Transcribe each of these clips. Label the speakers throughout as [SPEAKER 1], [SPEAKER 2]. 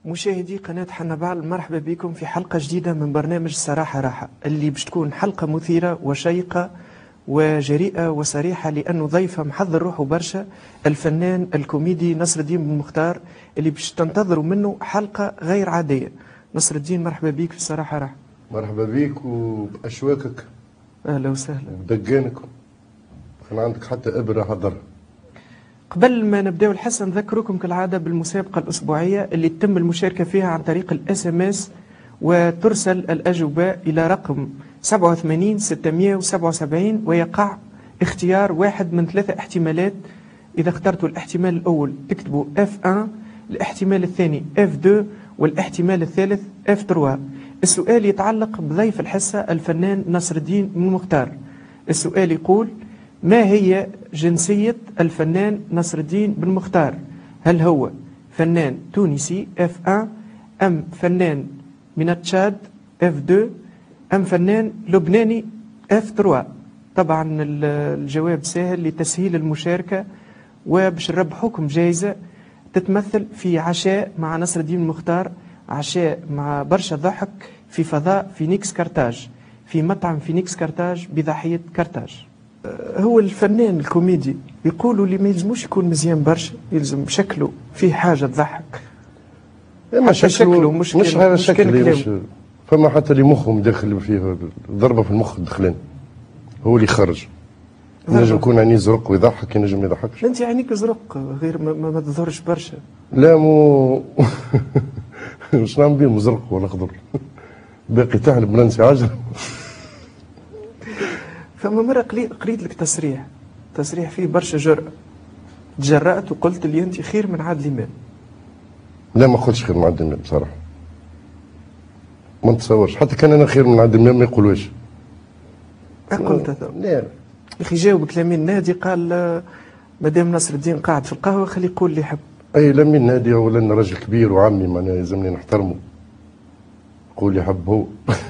[SPEAKER 1] مشاهدي قناة حنبال، مرحبا بكم في حلقة جديدة من برنامج صراحة راحة، اللي باش تكون حلقة مثيرة وشيقة وجريئة وصريحة، لأنه ضيفها محضر روحه برشا، الفنان الكوميدي نصر الدين بن مختار، اللي باش تنتظروا منه حلقة غير عادية. نصر الدين، مرحبا بك في صراحة راحة.
[SPEAKER 2] مرحبا بك وبأشواكك.
[SPEAKER 1] أهلا وسهلا.
[SPEAKER 2] بدقانك. كان عندك حتى إبرة حضرها.
[SPEAKER 1] قبل ما نبداو الحصة نذكركم كالعادة بالمسابقة الأسبوعية اللي تتم المشاركة فيها عن طريق الSMS، وترسل الأجوبة إلى رقم 87 677، ويقع اختيار واحد من 3 احتمالات. إذا اخترتوا الاحتمال الأول تكتبوا F1، الاحتمال الثاني F2، والاحتمال الثالث F3. السؤال يتعلق بضيف الحصة الفنان نصر الدين بن مختار. السؤال يقول: ما هي جنسية الفنان نصر الدين بن مختار؟ هل هو فنان تونسي F1، أم فنان من تشاد F2، أم فنان لبناني F3؟ طبعا الجواب سهل لتسهيل المشاركة، وباش نربحوكم جائزة تتمثل في عشاء مع نصر الدين بن مختار، عشاء مع برشا ضحك في فضاء فينيكس كارتاج، في مطعم فينيكس كارتاج بضاحية كارتاج. هو الفنان الكوميدي يقولوا لي ما يلزموش يكون مزيان برشا، يلزم شكله فيه حاجة تضحك.
[SPEAKER 2] اما شكله مش هذا شكله، فما حتى اللي مخهم داخل فيه ضربة في المخ الدخلاني هو اللي يخرج. ينجم يكون عينيه زرق ويضحك، ينجم ما يضحكش.
[SPEAKER 1] انت عينيك زرق غير ما تظهرش برشا.
[SPEAKER 2] لا مو مش نعمل بيه مزرق ولا خضر باقي تحلب بلانسي عجل.
[SPEAKER 1] فما مرة قريت لك تصريح فيه برشا جرأة، تجرأت وقلت لي انت خير من عادل امام.
[SPEAKER 2] لا ما قلتش خير من عادل امام بصراحة، ما نتصورش. حتى كان انا خير من عادل امام ما يقولوش.
[SPEAKER 1] قلت هذا.
[SPEAKER 2] لا
[SPEAKER 1] يا اخي جاوبك لمين نادي قال مادام نصر الدين قاعد في القهوة خليه يقول اللي يحب.
[SPEAKER 2] اي لمين نادي، ولا انا راجل كبير وعمي معناها يلزمني نحترمه، يقول يحب هو.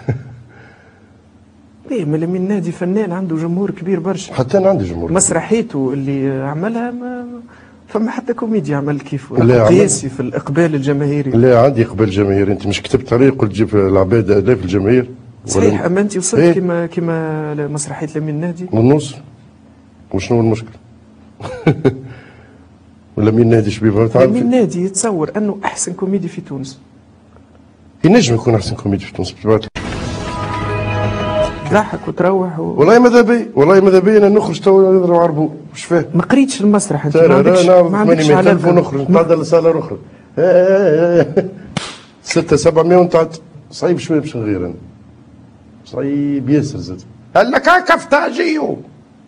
[SPEAKER 1] ايه ما لمين نادي فنان عنده جمهور كبير برشا.
[SPEAKER 2] حتى انا عندي جمهور.
[SPEAKER 1] مسرحيته اللي عملها ما فما حتى كوميدي عمل كيفه،
[SPEAKER 2] قياسي
[SPEAKER 1] في الاقبال الجماهيري.
[SPEAKER 2] لا عندي اقبال جماهيري. انت مش كتبت عليه قلت جيب العباد الاف الجماهير؟
[SPEAKER 1] صحيح. اما انت وصلت إيه؟ كما مسرحيه لمين نادي
[SPEAKER 2] ونص. وشنو المشكل؟ ولا مين نادي شبيبه؟
[SPEAKER 1] لمين نادي يتصور انه احسن كوميدي في تونس.
[SPEAKER 2] ينجم يكون احسن كوميدي في تونس بطبيعة.
[SPEAKER 1] تضحك وتروح
[SPEAKER 2] والله ماذا بي، والله ماذا بي انا نخرج تو نضرب عربو. واش فاهم؟
[SPEAKER 1] ما قريتش المسرح انت؟
[SPEAKER 2] ما عندكش علاقه. ونخرج نتعدى لصاله اخرى 6 700 ونتعدى. صعيب شويه باش نغير انا، صعيب ياسر زاد. قال لك هكا فتاجيو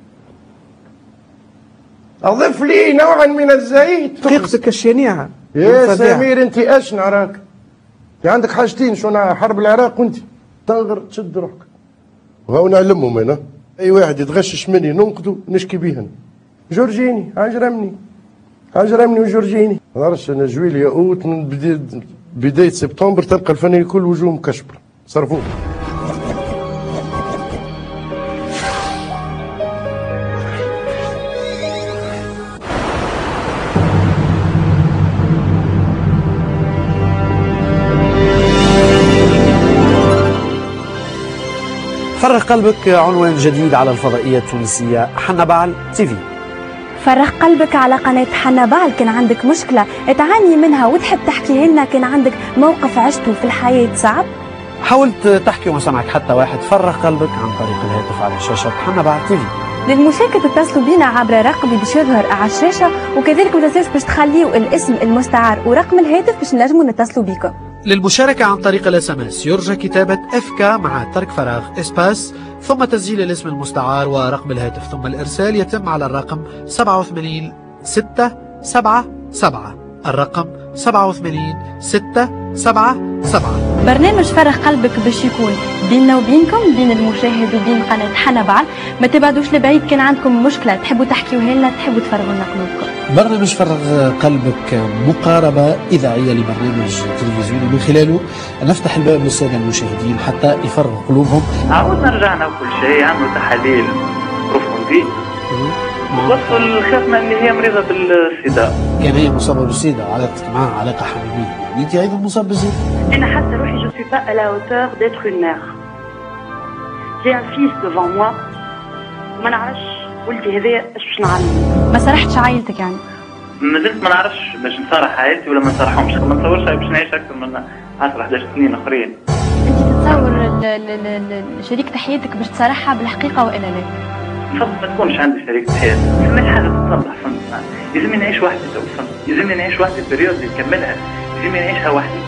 [SPEAKER 2] اضف لي نوعا من الزيت.
[SPEAKER 1] دقيقتك الشنيعه
[SPEAKER 2] يا سمير. انت اش نراك؟ انت عندك حاجتين، شو حرب العراق وانت تنغر تشد روحك. وهو نعلمهم انا، اي واحد يتغشش مني ننقده نشكي بيه. جورجيني عجرمني وجورجيني. ما نعرفش انا جويليا اوت من بدايه سبتمبر تلقى الفنانين الكل وجوههم كشبر صرفوه.
[SPEAKER 3] فرغ قلبك عنوان جديد على الفضائية التونسية حنبال تيفي.
[SPEAKER 4] فرغ قلبك على قناة حنبال. كان عندك مشكلة تعاني منها وتحب تحكيها لنا، كان عندك موقف عشته في الحياة صعب،
[SPEAKER 3] حاولت تحكي وما سمعك حتى واحد، فرغ قلبك عن طريق الهاتف على شاشة حنبال تيفي.
[SPEAKER 4] للمشاركة تتصلوا بينا عبر رقم اللي باش يظهر على الشاشة، وكذلك ما تنساوش باش تخليوا الاسم المستعار ورقم الهاتف باش نجموا نتصلوا بكم.
[SPEAKER 3] للمشاركة عن طريق الSMS يرجى كتابة FK مع ترك فراغ إسباس، ثم تسجيل الاسم المستعار ورقم الهاتف، ثم الإرسال يتم على الرقم 87 677. الرقم 87 677.
[SPEAKER 4] برنامج فرغ قلبك باش يكون بيننا وبينكم، بين المشاهد وبين قناة حنبال. ما تبعدوش لبعيد، كان عندكم مشكلة تحبوا تحكيوها لنا، تحبوا تفرغوا لنا قلوبكم.
[SPEAKER 3] برنامج فرغ قلبك مقاربة إذاعية لبرنامج تلفزيوني، من خلاله نفتح الباب للسادة المشاهدين حتى يفرغوا قلوبهم.
[SPEAKER 5] عاودنا رجعنا وكل شيء، عملوا تحاليل بروفوندي وصل الختمة اللي هي مريضة بالسيدا.
[SPEAKER 3] كان هي مصابة بالسيدا وعلاقتك معها علاقة حميمية. انت ايضا مصاب بالزيت؟
[SPEAKER 6] انا حاسه روحي جو سوي با à la hauteur d'être une mère. J'ai un fils devant moi وما نعرفش ولدي هذايا اش باش نعلمه.
[SPEAKER 4] ما صرحتش عائلتك يعني؟
[SPEAKER 5] مازلت ما نعرفش باش نصارح عائلتي ولا ما نصارحهمش، ما نتصورش باش نعيش اكثر من 10 11 سنين اخرين.
[SPEAKER 4] انت تتصور شريكة حياتك باش تصارحها بالحقيقة والا لا؟
[SPEAKER 5] نفضل ما تكونش عندي شريكة حياة، فماش حاجة تتصلح، فهمت؟ يلزمني نعيش وحدي تو، فهمت؟ يلزمني نعيش وحدي البريود اللي نكملها، يلزمني نعيشها وحدي.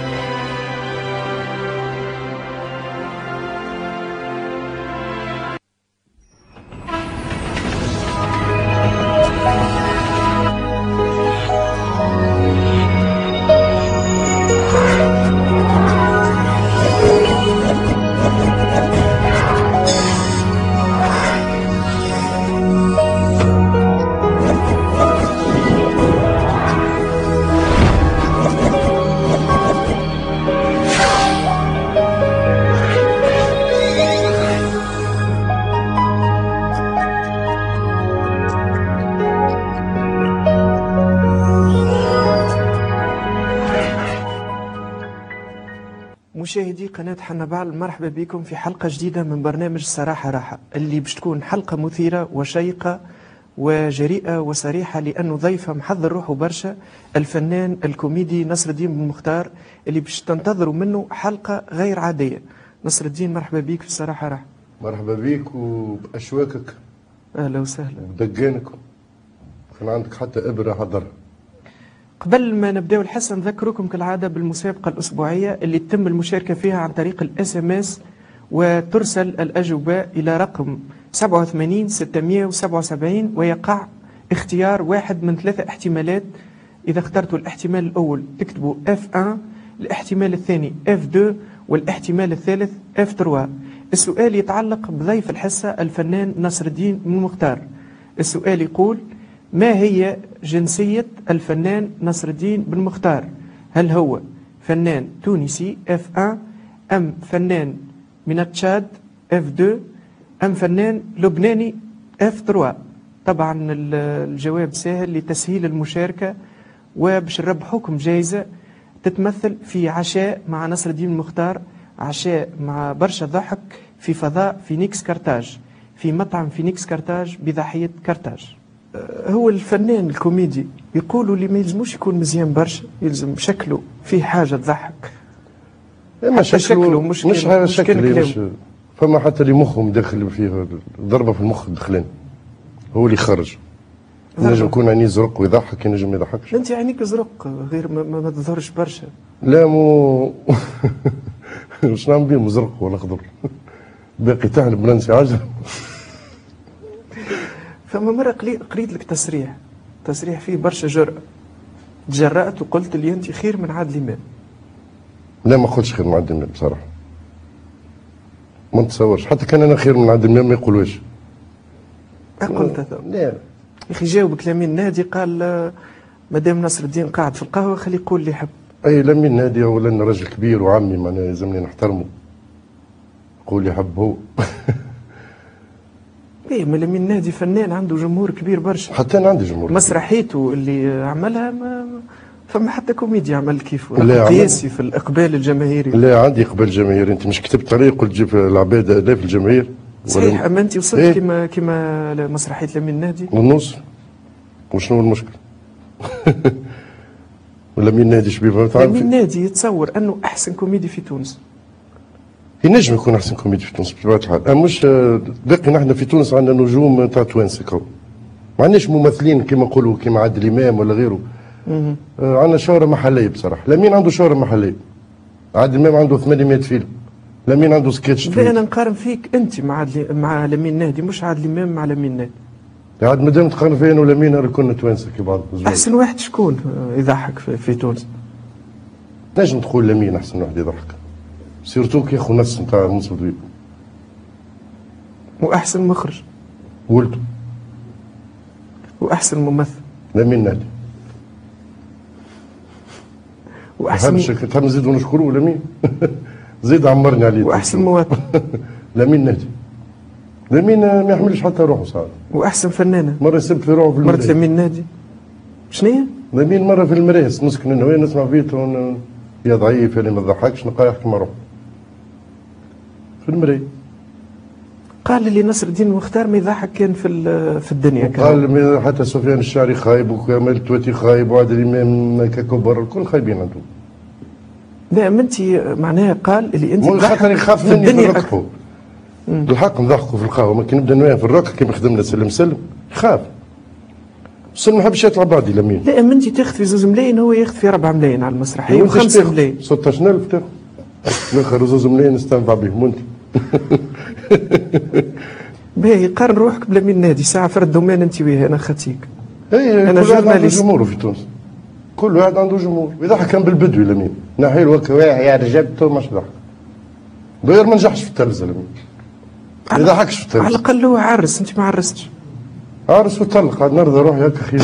[SPEAKER 1] مشاهدي قناة حنبال، مرحبا بكم في حلقة جديدة من برنامج صراحة راحة، اللي باش تكون حلقة مثيرة وشيقة وجريئة وصريحة، لأنه ضيفها محضر روحه برشا، الفنان الكوميدي نصر الدين بن مختار، اللي باش تنتظروا منه حلقة غير عادية. نصر الدين مرحبا بك في صراحة راحة.
[SPEAKER 2] مرحبا بك وبأشواكك.
[SPEAKER 1] أهلا وسهلا.
[SPEAKER 2] وبدقانك. كان عندك حتى إبرة حضرها.
[SPEAKER 1] قبل ما نبداو الحصة نذكركم كالعادة بالمسابقة الأسبوعية اللي تتم المشاركة فيها عن طريق الSMS، وترسل الأجوبة إلى رقم 87 677، ويقع اختيار واحد من 3 احتمالات. إذا اخترتوا الاحتمال الأول تكتبوا F1، الاحتمال الثاني F2، والاحتمال الثالث F3. السؤال يتعلق بضيف الحصة الفنان نصر الدين بن مختار. السؤال يقول: ما هي جنسية الفنان نصر الدين بن مختار؟ هل هو فنان تونسي F1، أم فنان من تشاد F2، أم فنان لبناني F3؟ طبعا الجواب سهل لتسهيل المشاركة، وباش نربحوكم جائزة تتمثل في عشاء مع نصر الدين المختار، عشاء مع برشا ضحك في فضاء فينيكس كارتاج، في مطعم فينيكس كارتاج بضاحية كارتاج. هو الفنان الكوميدي يقولوا اللي ما يلزموش يكون مزيان برشا، يلزم شكله فيه حاجة تضحك.
[SPEAKER 2] ما شكله مش حاجة شكله، مش فما حتى اللي مخهم داخل فيه ضربة في المخ الدخلاني، هو اللي خرج. ينجم يكون عينيه زرق ويضحك، ينجم ما يضحكش.
[SPEAKER 1] انت عينيك زرق غير ما تظهرش برشا.
[SPEAKER 2] لا مو واش نعمل بهم زرق ولا خضر؟ باقي تاعنا بلانسي عجل.
[SPEAKER 1] فما مرة قريت لك تصريح فيه برشا جرأة، تجرأت وقلت لي انت خير من عادل امام.
[SPEAKER 2] لا ما قلتش خير من عادل امام بصراحة، ما نتصورش. حتى كان انا خير من عادل امام ما يقولوش.
[SPEAKER 1] قلت
[SPEAKER 2] لا
[SPEAKER 1] يا اخي جاوبك لمين نادي قال مادام نصر الدين قاعد في القهوة خليه يقول اللي يحب.
[SPEAKER 2] اي لمين نادي، ولا انا راجل كبير وعمي معناها يلزمني نحترمه، يقول يحب هو.
[SPEAKER 1] ايه ما لمين نادي فنان عنده جمهور كبير برشا.
[SPEAKER 2] حتى انا عندي جمهور.
[SPEAKER 1] مسرحيته اللي عملها ما فما حتى كوميدي عمل كيفه، قياسي في الاقبال الجماهيري.
[SPEAKER 2] لا عندي اقبال جماهيري. انت مش كتبت عليه قلت جيب العباد الاف الجماهير؟
[SPEAKER 1] صحيح. اما انت وصلت إيه؟ كما مسرحيه لمين نادي
[SPEAKER 2] ونص. وشنو المشكل؟ ولا مين نادي شبيبه؟
[SPEAKER 1] لمين نادي يتصور انه احسن كوميدي في تونس.
[SPEAKER 2] ينجم يكون احسن كوميدي في تونس بطبيعه الحال، مش باقي. نحن في تونس عندنا نجوم تاع توانسه كو، ما عندناش ممثلين كما نقولوا كما عادل امام ولا غيره. عندنا شهره محليه بصراحه. لمين عنده شهره محليه؟ عادل امام عنده 800 فيلم، لمين عنده سكتش.
[SPEAKER 1] انا نقارن فيك انت مع لمين نادي، مش عادل امام مع لمين نادي.
[SPEAKER 2] عاد مادام تقارن فيا انا ولمين راه كنا توانسه كي بعض.
[SPEAKER 1] احسن واحد شكون يضحك في تونس؟
[SPEAKER 2] نجم تقول لمين احسن واحد يضحك، سيرتو كي اخو نفس نتاع منصف دويب.
[SPEAKER 1] واحسن مخرج
[SPEAKER 2] ولده،
[SPEAKER 1] واحسن ممثل
[SPEAKER 2] لمين نادي.
[SPEAKER 1] واحسن
[SPEAKER 2] تحب نزيد ونشكره ولا مين؟ زيد عمرني عليه.
[SPEAKER 1] واحسن مواطن
[SPEAKER 2] لمين نادي. لمين ما يحملش حتى روحه ساعات.
[SPEAKER 1] واحسن فنانه
[SPEAKER 2] مره يسب في روحه في
[SPEAKER 1] المرايه. مرة لمين نادي شنو هي؟
[SPEAKER 2] لمين مره في المراس نسكن انا وين نسمع بيته يا ضعيف اللي ما تضحكش نلقاه يحكي مع روحه في المراية.
[SPEAKER 1] قال لي نصر الدين المختار ما يضحك كان في الدنيا كان.
[SPEAKER 2] قال حتى سفيان الشعري خايب وكمال التواتي خايب وعادل الامام ككبر الكل خايبين عندهم.
[SPEAKER 1] لا ما انت معناها قال اللي انت
[SPEAKER 2] خاطر يخاف مني في الركبه. بالحق نضحكوا في القهوه ما كي نبدا نواه في الركب كيما خدمنا سلم يخاف. بس ما نحبش يطلع بعدي لمين.
[SPEAKER 1] لا ما انت تاخذ في 2 ملايين هو ياخذ في 4 ملايين على المسرحيه و5 ملايين.
[SPEAKER 2] 16000 تاخذ. الاخر 2 ملايين نستنفع بهم وانت.
[SPEAKER 1] باهي قارن روحك بلا مين نادي ساعه فرد دومان انت وياه انا خاتيك.
[SPEAKER 2] اي انا جورناليست. جمهوره في تونس. كل واحد عنده جمهور يضحك كان بالبدوي لمين. نحيل وكواع يا رجبته مش ضحك. غير ما نجحش في التلفزه لمين. ما يضحكش في التلفزه.
[SPEAKER 1] على الاقل هو عرس انت ما عرستش.
[SPEAKER 2] عرس وطلق عاد نرضى روحي هكا خير.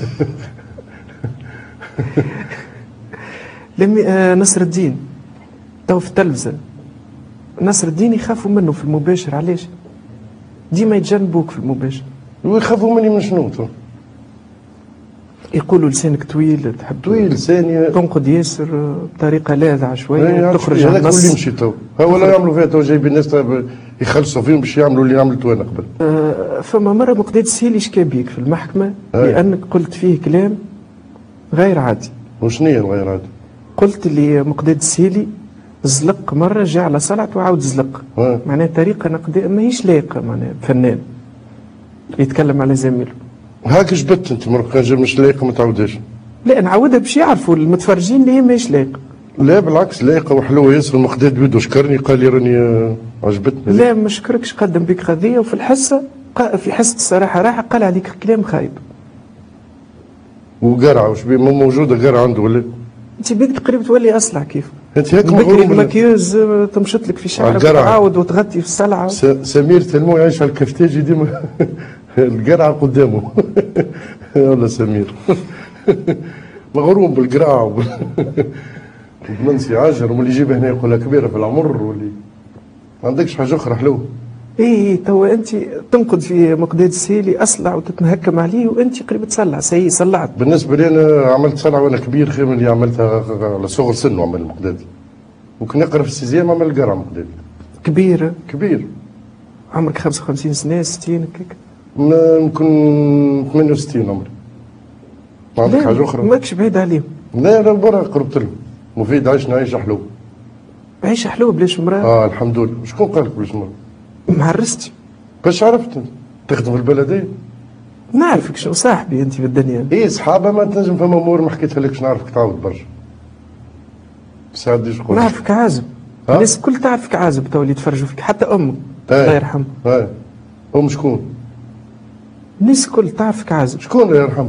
[SPEAKER 1] نصر الدين تو في التلفزه نصر الدين يخافوا منه في المباشر علاش؟ ديما يتجنبوك في المباشر.
[SPEAKER 2] ويخافوا مني من شنو تو؟
[SPEAKER 1] يقولوا لسانك طويل تحب
[SPEAKER 2] طويل لساني
[SPEAKER 1] تنقد ياسر بطريقه لاذعه شويه تخرج
[SPEAKER 2] على النص. هذاك اللي يمشي تو هو لا يعملوا فيها تو جايبين الناس يخلصوا فيهم باش يعملوا اللي عملته انا قبل.
[SPEAKER 1] فما مره مقداد السيلي شكا بيك في المحكمه لانك قلت فيه كلام غير عادي.
[SPEAKER 2] وشنو هي الغير عادي؟
[SPEAKER 1] قلت اللي مقداد السيلي زلق مره جاء على صلعته وعاود زلق. معناها طريقه نقديه ماهيش لايقه معناها فنان يتكلم على زميله.
[SPEAKER 2] هاك جبت انت مرة كان جا مش لايقه ما تعاودهاش.
[SPEAKER 1] لا نعاودها باش يعرفوا المتفرجين اللي هي ماهيش لايقه.
[SPEAKER 2] لا بالعكس لايقه وحلوه ياسر. المقداد بيدو شكرني قال لي راني عجبتني.
[SPEAKER 1] لا ما شكركش قدم بك قضيه وفي الحصه في حصه الصراحه راحه قال عليك كلام خايب.
[SPEAKER 2] وقرعه وش بيه موجوده قرعه عنده ولا؟
[SPEAKER 1] انت بيك تقريبا تولي اصلع كيف.
[SPEAKER 2] انت هيك
[SPEAKER 1] بكري المكيوز تمشط لك في شعرك وتعاود وتغطي في السلعه.
[SPEAKER 2] سمير تلمو يعيش على الكفتاجي ديما القرعه قدامه. والله سمير مغروم بالقرعه وبننسي عاجر واللي يجيبه هنا يقول لها كبيره في العمر واللي ما عندكش حاجه اخرى حلوه.
[SPEAKER 1] ايه توا انت تنقد في مقداد السيلي اصلع وتتمهكم عليه وانت قريب تصلع صلعت.
[SPEAKER 2] بالنسبه لي انا عملت صلعه وانا كبير خير من اللي عملتها على صغر سن وعمل مقداد. وكنا نقرا في السيزيام عمل القرعه مقداد. كبير.
[SPEAKER 1] عمرك 55 سنه 60 هكاك؟
[SPEAKER 2] نكون 68 عمري. ما عندك حاجه اخرى؟
[SPEAKER 1] ماكش بعيد عليهم.
[SPEAKER 2] لا برا قربت لهم. مفيد عيشنا عيشه حلوه.
[SPEAKER 1] عيشه حلوه بلاش مراه؟
[SPEAKER 2] الحمد لله. شكون قال لك بلاش مراه؟
[SPEAKER 1] ما عرستش.
[SPEAKER 2] باش عرفت انت؟ تخدم في البلديه؟
[SPEAKER 1] نعرفك شنو صاحبي انت في الدنيا.
[SPEAKER 2] ايه صحابه ما تنجم فما امور ما حكيتها لكش نعرفك تعاود برشا. سعد شكون؟
[SPEAKER 1] نعرفك عازب. الناس الكل تعرفك عازب تو اللي يتفرجوا فيك حتى امك الله يرحمها.
[SPEAKER 2] ام شكون؟
[SPEAKER 1] الناس الكل تعرفك عازب.
[SPEAKER 2] شكون الله يرحمها؟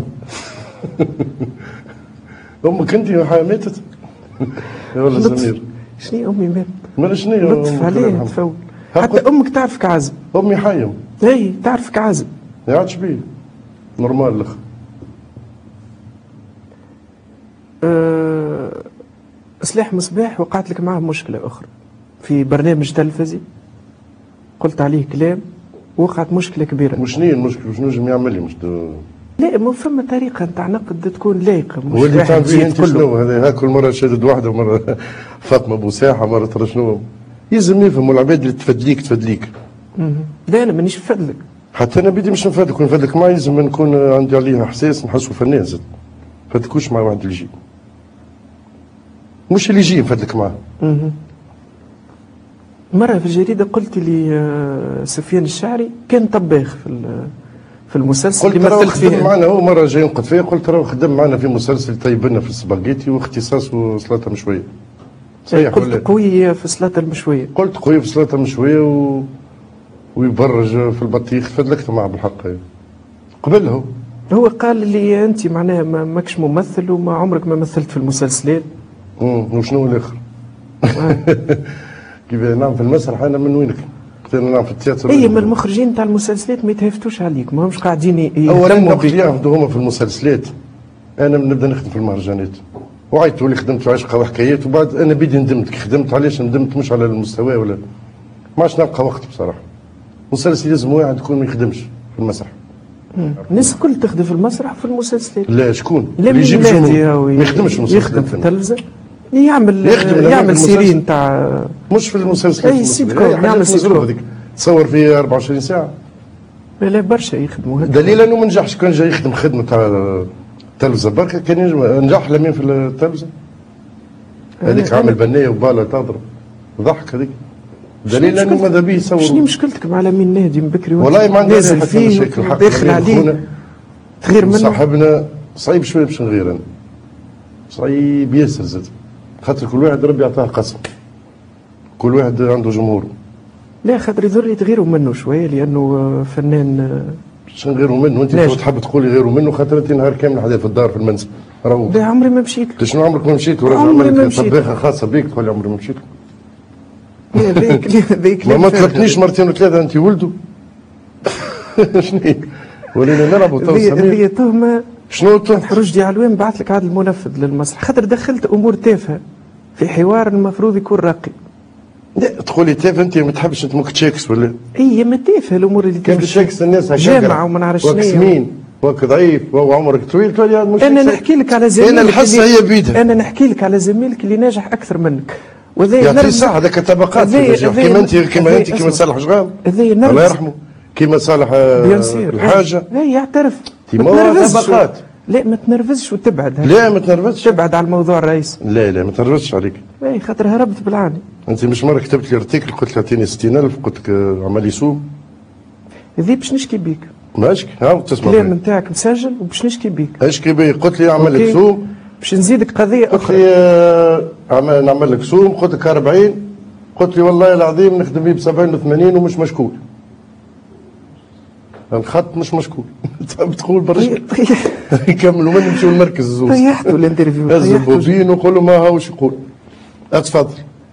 [SPEAKER 2] امك انت ماتت؟ والله سمير.
[SPEAKER 1] شنو امي ماتت؟
[SPEAKER 2] مالا شنو
[SPEAKER 1] لطف عليه تفول. حتى امك تعرفك عازب.
[SPEAKER 2] امي حيه.
[SPEAKER 1] اي تعرفك عازب.
[SPEAKER 2] يا عاد شبيه؟ نورمال الاخ.
[SPEAKER 1] سلاح مصباح وقعت لك معاه مشكله اخرى في برنامج تلفزي قلت عليه كلام وقعت مشكله كبيره.
[SPEAKER 2] وشنو هي المشكله؟ وشنو نجم يعمل لي
[SPEAKER 1] لا ما فما طريقه نتاع نقد تكون لايقه مش
[SPEAKER 2] واللي تعمل فيه انت شنو هذا كل مره شادد واحده ومره فاطمه بوساحه مره ترى شنو يلزم يفهموا العباد اللي تفدليك.
[SPEAKER 1] لا انا مانيش نفدلك.
[SPEAKER 2] حتى انا بدي مش نفدلك ونفدلك معي لازم نكون عندي عليها احساس نحسه فنان زاد. فدكوش مع واحد اللي يجي مش اللي يجي نفدلك معاه.
[SPEAKER 1] مرة في الجريدة قلت لي سفيان الشعري كان طباخ في المسلسل اللي مثلت فيه.
[SPEAKER 2] معنا هو مرة جاي ينقد فيه قلت راه خدم معنا في مسلسل طيب لنا في السباغيتي واختصاصه سلطة مشوية.
[SPEAKER 1] صحيح قلت قوي في السلطة المشوية.
[SPEAKER 2] قلت قوي في السلطة المشوية ويبرج في البطيخ فدلكت معه بالحق. قبل
[SPEAKER 1] هو قال لي انت معناها ماكش ممثل وما عمرك ما مثلت في المسلسلات.
[SPEAKER 2] وشنو الاخر؟ كيف نعم في المسرح انا من وينك؟ قلت انا نعم في التياتر.
[SPEAKER 1] اي ما المخرجين تاع المسلسلات ما يتهافتوش عليك ما همش قاعدين
[SPEAKER 2] يهتموا بك. ياخذوا هما في المسلسلات انا نبدا نخدم في المهرجانات وعيطوا لي خدمت في عشقه وحكايات وبعد انا بدي ندمت كي خدمت علاش ندمت مش على المستوى ولا ما عادش نلقى وقت بصراحه. مسلسل لازم واحد يكون ما يخدمش في المسرح.
[SPEAKER 1] الناس الكل تخدم في المسرح وفي المسلسلات.
[SPEAKER 2] لا شكون؟
[SPEAKER 1] اللي يجيب
[SPEAKER 2] ما يخدمش في المسلسلات.
[SPEAKER 1] يخدم في التلفزه يعمل سيرين تاع
[SPEAKER 2] مش في المسلسل.
[SPEAKER 1] اي سيت كوم يعمل سيت كوم
[SPEAKER 2] هذيك تصور في 24 ساعه.
[SPEAKER 1] لا برشا يخدموا هكا.
[SPEAKER 2] دليل انه ما نجحش. كان جاي يخدم خدمه تاع التلفزه بركه كان نجح لمين في التلفزه. هذيك عامل بنيه وباله تضرب ضحك هذيك. دليل انه ماذا بيه يصور.
[SPEAKER 1] شنو مشكلتك مع لمين نادي من بكري؟
[SPEAKER 2] والله ما عندنا
[SPEAKER 1] نازل فيه داخل عليه تغير منه.
[SPEAKER 2] صاحبنا صعيب شويه باش نغير انا. صعيب ياسر زاد. خاطر كل واحد ربي يعطاه قسم. كل واحد عنده جمهوره.
[SPEAKER 1] لا خاطر يضر تغيروا منه شويه لانه فنان.
[SPEAKER 2] باش نغيروا منه انت تحب تقولي غيروا منه خاطر انت نهار كامل حدا في الدار في المنزل.
[SPEAKER 1] لا عمري ما مشيت له.
[SPEAKER 2] شنو عمرك ما مشيت له؟ راجل عمل لك طباخه خاصه بيك تقول لي عمري ما مشيت له. ذيك ما طلبتنيش مرتين وثلاثه انت ولده. شنو هي؟ ولينا نلعبوا تو سمير.
[SPEAKER 1] هذه تهمه.
[SPEAKER 2] شنو التهمه؟
[SPEAKER 1] رشدي علوان بعث لك عاد المنفذ للمسرح خاطر دخلت امور تافهه في حوار المفروض يكون راقي.
[SPEAKER 2] لا تقولي تافه انت ما تحبش انت ممكن تشاكس ولا؟
[SPEAKER 1] اي ما تافهه الامور اللي
[SPEAKER 2] كيف تشاكس الناس هكا
[SPEAKER 1] جامعه وما نعرفش شنو.
[SPEAKER 2] سمين وك ضعيف وهو عمرك طويل تولي مش.
[SPEAKER 1] انا نحكي لك على زميلك.
[SPEAKER 2] انا الحصه هي بيدها.
[SPEAKER 1] انا نحكي لك على زميلك اللي ناجح اكثر منك.
[SPEAKER 2] يعطي صح هذاك طبقات في النجاح كيما انت كيما صالح شغال الله يرحمه كيما صالح الحاجه.
[SPEAKER 1] لا يعترف.
[SPEAKER 2] طبقات.
[SPEAKER 1] لا ما تنرفزش وتبعد.
[SPEAKER 2] لا ما تنرفزش.
[SPEAKER 1] تبعد على الموضوع الرئيسي.
[SPEAKER 2] لا ما تنرفزش عليك.
[SPEAKER 1] اي خاطر هربت بالعاني.
[SPEAKER 2] انت مش مره كتبت لي ارتيكل قلت لي اعطيني 60000 قلت لك عمل يسوم.
[SPEAKER 1] ذي باش نشكي بيك.
[SPEAKER 2] ما اشكي ها تسمع
[SPEAKER 1] الكلام نتاعك مسجل وباش نشكي بيك.
[SPEAKER 2] اشكي بيك قلت لي اعمل لك سوم.
[SPEAKER 1] باش نزيدك قضيه اخرى.
[SPEAKER 2] قلت لي نعمل لك سوم قلت لك 40 قلت لي والله العظيم نخدم بيه ب 70 و80 ومش مشكول. الخط مش مشكول. تقول برشا. يكملوا من نمشيو للمركز الزوز.
[SPEAKER 1] طيحتوا الانترفيو.
[SPEAKER 2] هز البوبين وقول له ما هاوش يقول. اتفضل.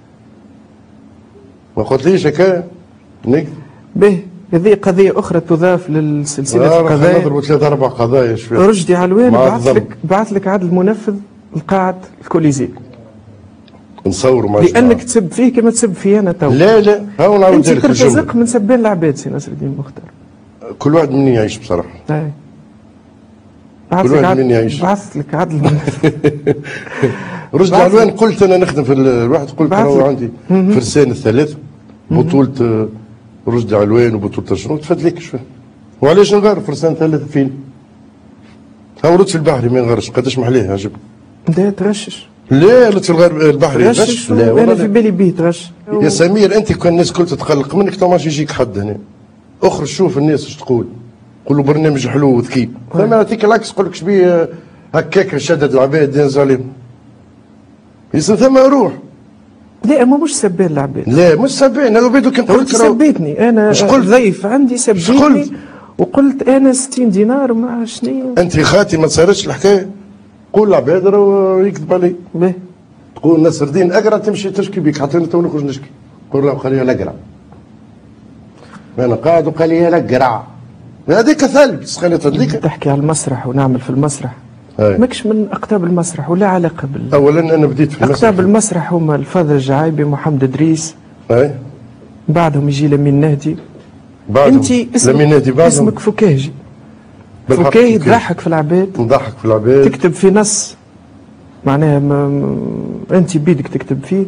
[SPEAKER 2] ما قلتليش هكا نكذب.
[SPEAKER 1] باهي هذه قضية أخرى تضاف للسلسلة القضايا.
[SPEAKER 2] نضربوا 3 4 قضايا شوية.
[SPEAKER 1] رشدي علوان بعث لك عاد المنفذ القاعد الكوليزي.
[SPEAKER 2] نصوروا مع
[SPEAKER 1] لأنك تسب فيه كما تسب فيه أنا تو.
[SPEAKER 2] لا هاو نعاود لك
[SPEAKER 1] الجملة. أنت ترتزق من سبان العباد سي ناصر الدين مختار.
[SPEAKER 2] كل واحد مني يعيش بصراحة.
[SPEAKER 1] أي.
[SPEAKER 2] كل واحد مني يعيش.
[SPEAKER 1] بعث لك عاد المنفذ.
[SPEAKER 2] رشدي علوان قلت أنا نخدم في الواحد قلت أنا عندي فرسان الثلاثة بطولة رشدي علوان وبطولة شنو تفدلك شوية. وعلاش نغير فرسان ثلاثة فين؟ هاو لطفي البحري ما ينغرش قداش محليه عجبك.
[SPEAKER 1] لا تغشش.
[SPEAKER 2] لا لطفي البحري
[SPEAKER 1] غش. لا انا في بالي بيه تغش.
[SPEAKER 2] يا سمير انت كان الناس كل تتقلق منك تو ماش يجيك حد هنا. اخرج شوف الناس اش تقول. قول له برنامج حلو وذكي. فما يعطيك العكس يقول لك شبيه هكاك شدد العباد دين عليهم. يسن ثم روح.
[SPEAKER 1] لا ما مش سبان العباد.
[SPEAKER 2] لا مش سبان هذا بيدو كان قلت
[SPEAKER 1] سبيتني انا ضيف عندي سبيتني وقلت انا 60 دينار مع شنو.
[SPEAKER 2] انت خاتي ما تصيرش الحكايه. قول العباد راه يكذب علي.
[SPEAKER 1] باهي.
[SPEAKER 2] تقول نصر الدين اقرا تمشي تشكي بك حتى انا تو نخرج نشكي. قول له خليها نقرا. انا قاعد وقال لي نقرا. هذيك ثلج سخنت هذيك.
[SPEAKER 1] تحكي على المسرح ونعمل في المسرح. ماكش من اقطاب المسرح ولا علاقه
[SPEAKER 2] اولا انا بديت في المسرح.
[SPEAKER 1] اقطاب المسرح هما الفاضل الجعايبي محمد ادريس. بعدهم يجي لمين نهدي.
[SPEAKER 2] انت
[SPEAKER 1] اسمك فكاهجي. فكاهي تضحك في العباد.
[SPEAKER 2] نضحك في العباد.
[SPEAKER 1] تكتب في نص معناها انت بيدك تكتب فيه.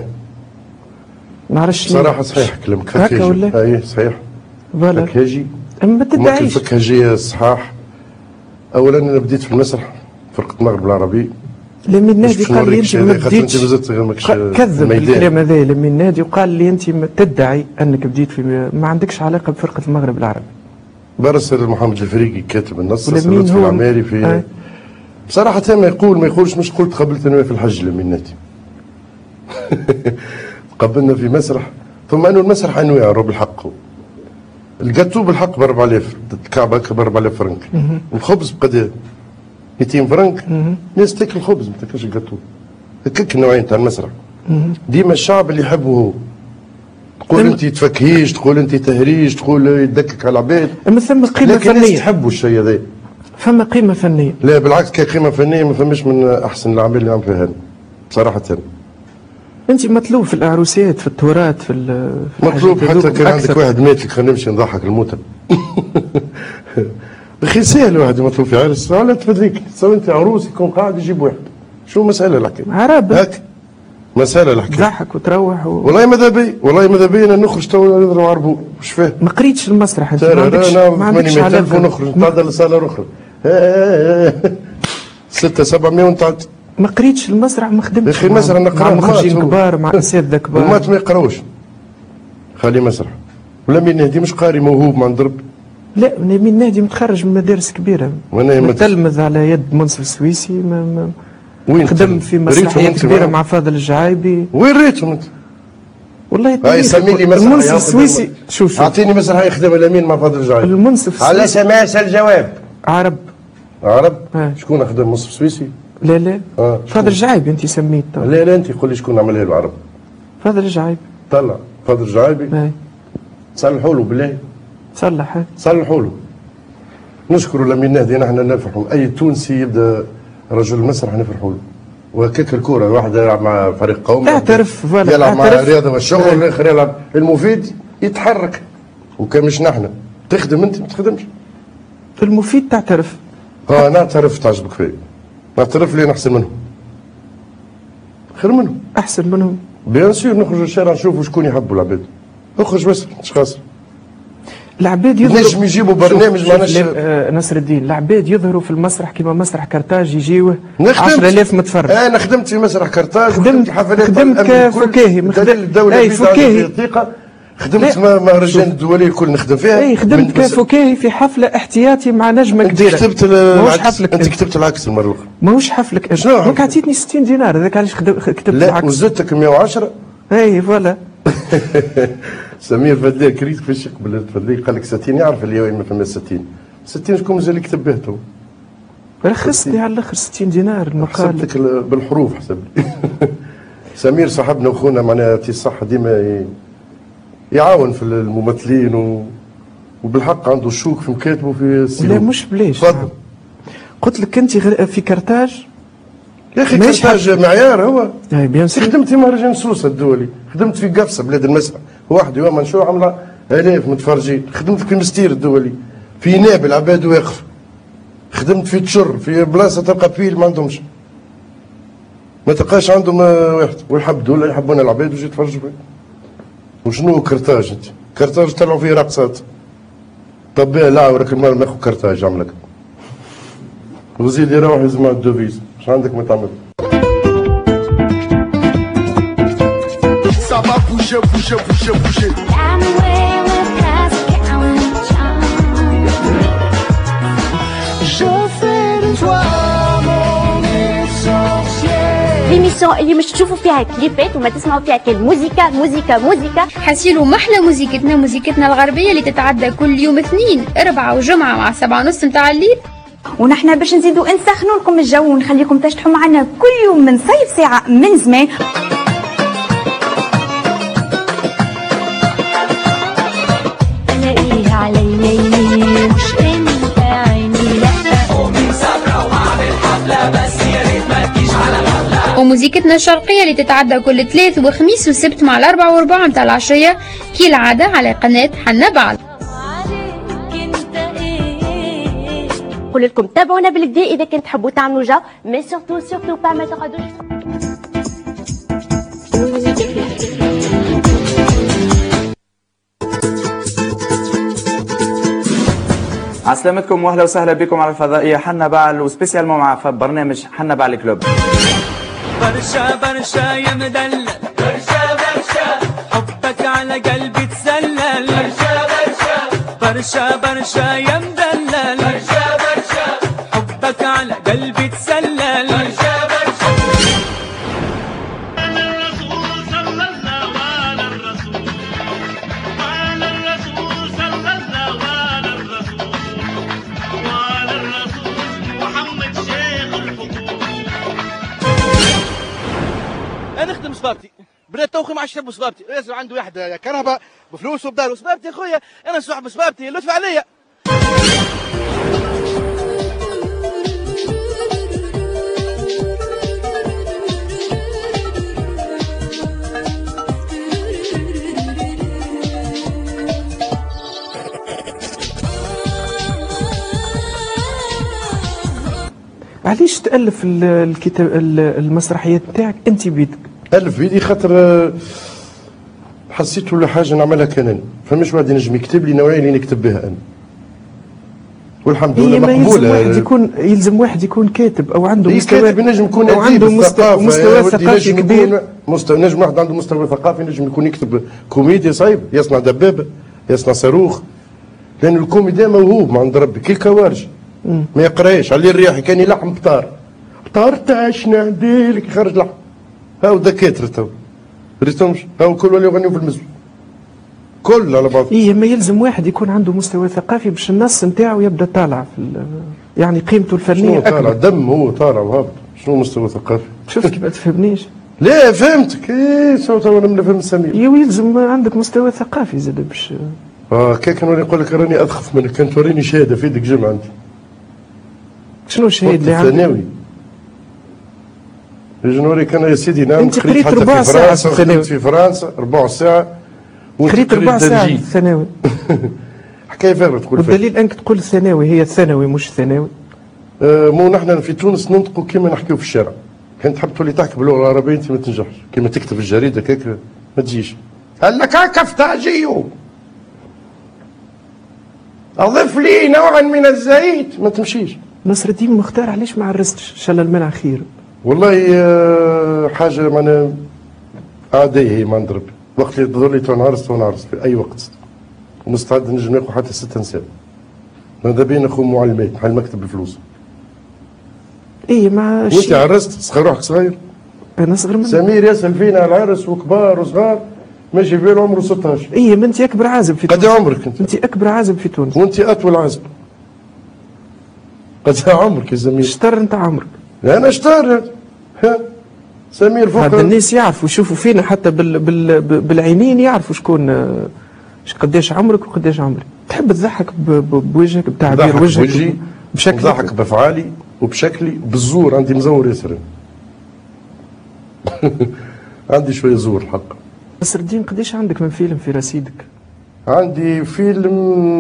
[SPEAKER 1] نعرفش
[SPEAKER 2] صراحه صحيح كلامك
[SPEAKER 1] هكا ولا؟
[SPEAKER 2] اي صحيح. فكاهجي.
[SPEAKER 1] ما تدعيش.
[SPEAKER 2] الفكاهجيه الصحاح. اولا انا بديت في المسرح فرقه المغرب العربي.
[SPEAKER 1] لمين نادي قال لي انت ما بديتش. كذب الكلام هذا لمين نادي وقال لي انت تدعي انك بديت في ما عندكش علاقه بفرقه المغرب العربي.
[SPEAKER 2] برسل محمد الفريقي كاتب النص لطفي العماري في بصراحه ما يقولش مش قلت قبلت انا في الحج لمين نادي. قبلنا في مسرح ثم انه المسرح انواع رب الحق. الجاتو بالحق ب 4000 الكعبه ب 4000 فرنك. الخبز بقد 200 فرنك. الناس تاكل الخبز ما تاكلش الجاتو. هكاك النوعين تاع المسرح. ديما الشعب اللي يحبه هو. تقول انت تفكهيش تقول انت تهريج تقول يدكك على العباد.
[SPEAKER 1] اما ثم قيمه
[SPEAKER 2] فنيه. لكن الناس تحبوا الشيء هذا.
[SPEAKER 1] فما قيمه فنيه.
[SPEAKER 2] لا بالعكس كقيمه فنيه ما فماش من احسن الاعمال اللي عم فيها بصراحه.
[SPEAKER 1] انت مطلوب في العروسيات في التورات في
[SPEAKER 2] مطلوب حتى كان عندك واحد مات خلينا نمشي نضحك الموتى. بخي سهل واحد مطلوب في عرس ولا تفدليك تصور انت عروس يكون قاعد يجيب واحد شو مسألة الحكاية؟
[SPEAKER 1] عرابة
[SPEAKER 2] مسألة الحكاية.
[SPEAKER 1] تضحك وتروح
[SPEAKER 2] والله ماذا بي انا نخرج تو نضرب عربو واش فيه؟
[SPEAKER 1] ما قريتش المسرح انت،
[SPEAKER 2] ما
[SPEAKER 1] عندكش
[SPEAKER 2] على ونخرج نتعدى لصالة اخرى 600-700 ونتعدى.
[SPEAKER 1] ما قريتش المسرح، ما خدمتش.
[SPEAKER 2] يا اخي المسرح نقرا
[SPEAKER 1] مع مخرجين كبار، مع اساتذه كبار.
[SPEAKER 2] المات ما يقراوش. خلي مسرح. ولا مين نهدي مش قاري موهوب ما نضرب.
[SPEAKER 1] لا مين نهدي متخرج من مدارس كبيره، متلمذ على يد منصف السويسي.
[SPEAKER 2] وين
[SPEAKER 1] خدم في مسرحيات كبيره مع فاضل الجعايبي.
[SPEAKER 2] وين ريتهم انت؟
[SPEAKER 1] والله
[SPEAKER 2] سمي لي مسرحيه
[SPEAKER 1] المنصف السويسي. شوف
[SPEAKER 2] اعطيني مسرحيه يخدم الامين مع فاضل الجعيبي.
[SPEAKER 1] المنصف
[SPEAKER 2] على سماس الجواب.
[SPEAKER 1] عرب
[SPEAKER 2] شكون خدم المنصف السويسي؟
[SPEAKER 1] لا فاضل الجعيبي انت سميت.
[SPEAKER 2] لا انت قول لي شكون عملها له عرب.
[SPEAKER 1] فاضل الجعيبي.
[SPEAKER 2] طلع فاضل الجعيبي. صلحوا له بالله. صلحوا له. نشكروا الامين نهدي، نحن نفرحوا اي تونسي يبدا رجل المسرح نفرحوا له. وكيك الكوره الواحد يلعب مع فريق قومي،
[SPEAKER 1] اعترف
[SPEAKER 2] يلعب مع الرياضه والشغل، الاخر يلعب المفيد يتحرك. وكان مش نحن تخدم انت ما تخدمش.
[SPEAKER 1] المفيد تعترف.
[SPEAKER 2] نعترف تعجبك فيا. نعترف لي احسن منهم. خير منهم.
[SPEAKER 1] احسن منهم.
[SPEAKER 2] بيان سور نخرج للشارع نشوفوا شكون يحبوا العباد. اخرج بس مش خاسر.
[SPEAKER 1] العباد يظهروا
[SPEAKER 2] نجم يجيبوا برنامج معناش
[SPEAKER 1] نصر الدين. العباد يظهروا في المسرح كيما مسرح كرتاج يجيوه 10,000 متفرج.
[SPEAKER 2] انا خدمت في مسرح كرتاج،
[SPEAKER 1] خدمت كفكاهي.
[SPEAKER 2] الدولة فكاهي. خدمت مهرجان الدولي الكل نخدم فيها.
[SPEAKER 1] خدمت كفكاهي في حفله احتياطي مع نجمه كبيره.
[SPEAKER 2] انت كتبت العكس المره الاخرى.
[SPEAKER 1] ماهوش حفلك.
[SPEAKER 2] شنو
[SPEAKER 1] هاك عطيتني 60 دينار، هذاك علاش كتبت العكس.
[SPEAKER 2] لا وزدتك 110.
[SPEAKER 1] فوالا.
[SPEAKER 2] سمير فدلي كريت كيفاش يقبل فدلي قال لك 60 يعرف اللي ما فما 60 شكون مازال يكتب به تو.
[SPEAKER 1] رخصتني على الاخر 60 دينار المقال.
[SPEAKER 2] حسبتك بالحروف حسب لي. سمير صاحبنا وخونا معناها يعطيه الصحه ديما يعاون في الممثلين وبالحق عنده الشوك في مكاتبه في السينما.
[SPEAKER 1] لا مش بلاش.
[SPEAKER 2] تفضل.
[SPEAKER 1] قلت لك انت في كرتاج.
[SPEAKER 2] يا اخي كرتاج معيار هو.
[SPEAKER 1] بيان سور.
[SPEAKER 2] خدمت في مهرجان سوسه الدولي، خدمت في قفصه بلاد المسرح وحدي وما نشوف عامله الاف متفرجين، خدمت في مستير الدولي، في نابل عباد واقف، خدمت في تشر في بلاصه تلقى فيل ما عندهمش، ما تلقاش عندهم واحد، ويحبوا ولا يحبون العباد ويجي يتفرجوا فيه. وشنو كرتاج انت؟ كرتاج طلعوا فيه رقصات. طب لا وراك المال ناخذ كرتاج عملك. وزيد يروح يزمع الدوفيز، اش عندك ما تعمل؟ bouger. Je fais de toi mon essentiel.
[SPEAKER 7] ليميسيون اللي مش تشوفوا فيها كليبات وما تسمعوا فيها موزيكا.
[SPEAKER 8] حسيلوا محلى موزيكتنا الغربية اللي تتعدى كل يوم اثنين 4 وجمعة مع 7:30 متاع الليل.
[SPEAKER 4] ونحن باش نزيدوا نسخنوا لكم الجو ونخليكم تشطحوا معنا كل يوم من صيف ساعة من زمان.
[SPEAKER 7] الاقيه عليا مش انت عيني لا
[SPEAKER 9] ومن سفرة وهعمل حفلة بس يا ريت ما تجيش على غفلة.
[SPEAKER 8] وموزيكتنا الشرقية اللي تتعدى كل 3 وخميس وسبت مع 4 و4 متاع العشية كالعادة على قناة حنا بعل.
[SPEAKER 7] نقول لكم تابعونا بالكدا اذا كنت تحبوا تعملوا جو مي سورتو با ما تقعدوش.
[SPEAKER 10] عسلامتكم واهلا وسهلا بكم على الفضائيه حنا بعل وسبيسيالمون مع برنامج حنا بعل كلوب.
[SPEAKER 9] برشا يا مدلل برشا حبك على قلبي تسلل برشا يا مدلل برشا حبك على قلبي تسلل
[SPEAKER 11] انا نخدم صبابتي بدات توخي مع الشاب صبابتي لازم عنده واحد كرهبه بفلوس وبدار صبابتي يا خويا انا صاحب صبابتي لطف عليا.
[SPEAKER 1] علاش تألف الكتاب المسرحيات نتاعك انت بيدك؟
[SPEAKER 2] الف بيدي خاطر حسيت ولا حاجه نعملها كان انا، فماش واحد ينجم يكتب لي النوعيه اللي نكتب بها انا. والحمد لله مقبوله.
[SPEAKER 1] يلزم واحد يكون كاتب او عنده
[SPEAKER 2] مستوى، كاتب ينجم يكون
[SPEAKER 1] او عنده مستوى ثقافي كبير.
[SPEAKER 2] نجم واحد عنده مستوى ثقافي ينجم يكون يكتب كوميديا صعيب، يصنع دبابه، يصنع صاروخ. لان الكوميديا موهوب من عند ربي كي الكوارج. ما يقراش على الرياح، كان يلحم بطار تاع شنا نديرلك يخرج لحم. هاو دكاتره تو ريتهمش، هاو كل اللي يغنيوا في المسجد كل على بعض.
[SPEAKER 1] ما يلزم واحد يكون عنده مستوى ثقافي باش النص نتاعو يبدا طالع في يعني قيمته الفنيه
[SPEAKER 2] اكبر. طالع دم هو طالع وهابط. شنو مستوى ثقافي؟
[SPEAKER 1] شفت كيف ما تفهمنيش؟
[SPEAKER 2] لا فهمتك. انا من فهم سمير.
[SPEAKER 1] يلزم عندك مستوى ثقافي زاد باش
[SPEAKER 2] كي كانوا يقول لك راني اضخف منك، كان توريني شهاده في يدك جمعه انت.
[SPEAKER 1] شنو الشهاده اللي عندك؟
[SPEAKER 2] الثانوي. نوريك انا يا سيدي نعم.
[SPEAKER 1] انت قريت 4 ساعات في الثانوي.
[SPEAKER 2] في فرنسا 4 ساعات.
[SPEAKER 1] قريت 4 ساعات في الثانوي.
[SPEAKER 2] حكايه فارغه تقول.
[SPEAKER 1] والدليل انك تقول الثانوي هي الثانوي مش الثانوي.
[SPEAKER 2] مو نحن في تونس ننطقوا كيما نحكيو في الشارع. كان تحب تولي تحكي باللغه العربيه انت ما تنجحش، كيما تكتب في الجريده كيك ما تجيش. قال لك كفتاجيو اضف لي نوعا من الزيت، ما تمشيش.
[SPEAKER 1] نصر الدين مختار علاش ما عرستش؟ شل المنع خير.
[SPEAKER 2] والله حاجه معناها عاديه هي ما عند ربي، وقت اللي تضر لي تنعرس في اي وقت، ومستعد نجم ناخذ حتى 6 نساء. ماذا بين اخو معلمات محل مكتب بفلوس.
[SPEAKER 1] ما
[SPEAKER 2] وانت عرست صغير روحك صغير؟
[SPEAKER 1] انا صغير منك.
[SPEAKER 2] سمير يسال فينا على العرس وكبار وصغار ماشي في باله عمره 16.
[SPEAKER 1] ما انت اكبر عازب في تونس.
[SPEAKER 2] قد عمرك انت؟
[SPEAKER 1] انت اكبر عازب في تونس.
[SPEAKER 2] وانت اطول عازب. قد عمرك يا زميل؟
[SPEAKER 1] شطر انت عمرك.
[SPEAKER 2] انا شطر. سمير فوق.
[SPEAKER 1] هذا الناس يعرفوا يشوفوا فينا حتى بالعينين يعرفوا شكون قداش عمرك وقداش عمري. تحب تضحك بوجهك بتعبير وجهك
[SPEAKER 2] بشكل نضحك بافعالي وبشكلي وبالزور. عندي مزور ياسر. عندي شويه زور الحق.
[SPEAKER 1] نصر الدين قداش عندك من فيلم في رصيدك؟
[SPEAKER 2] عندي فيلم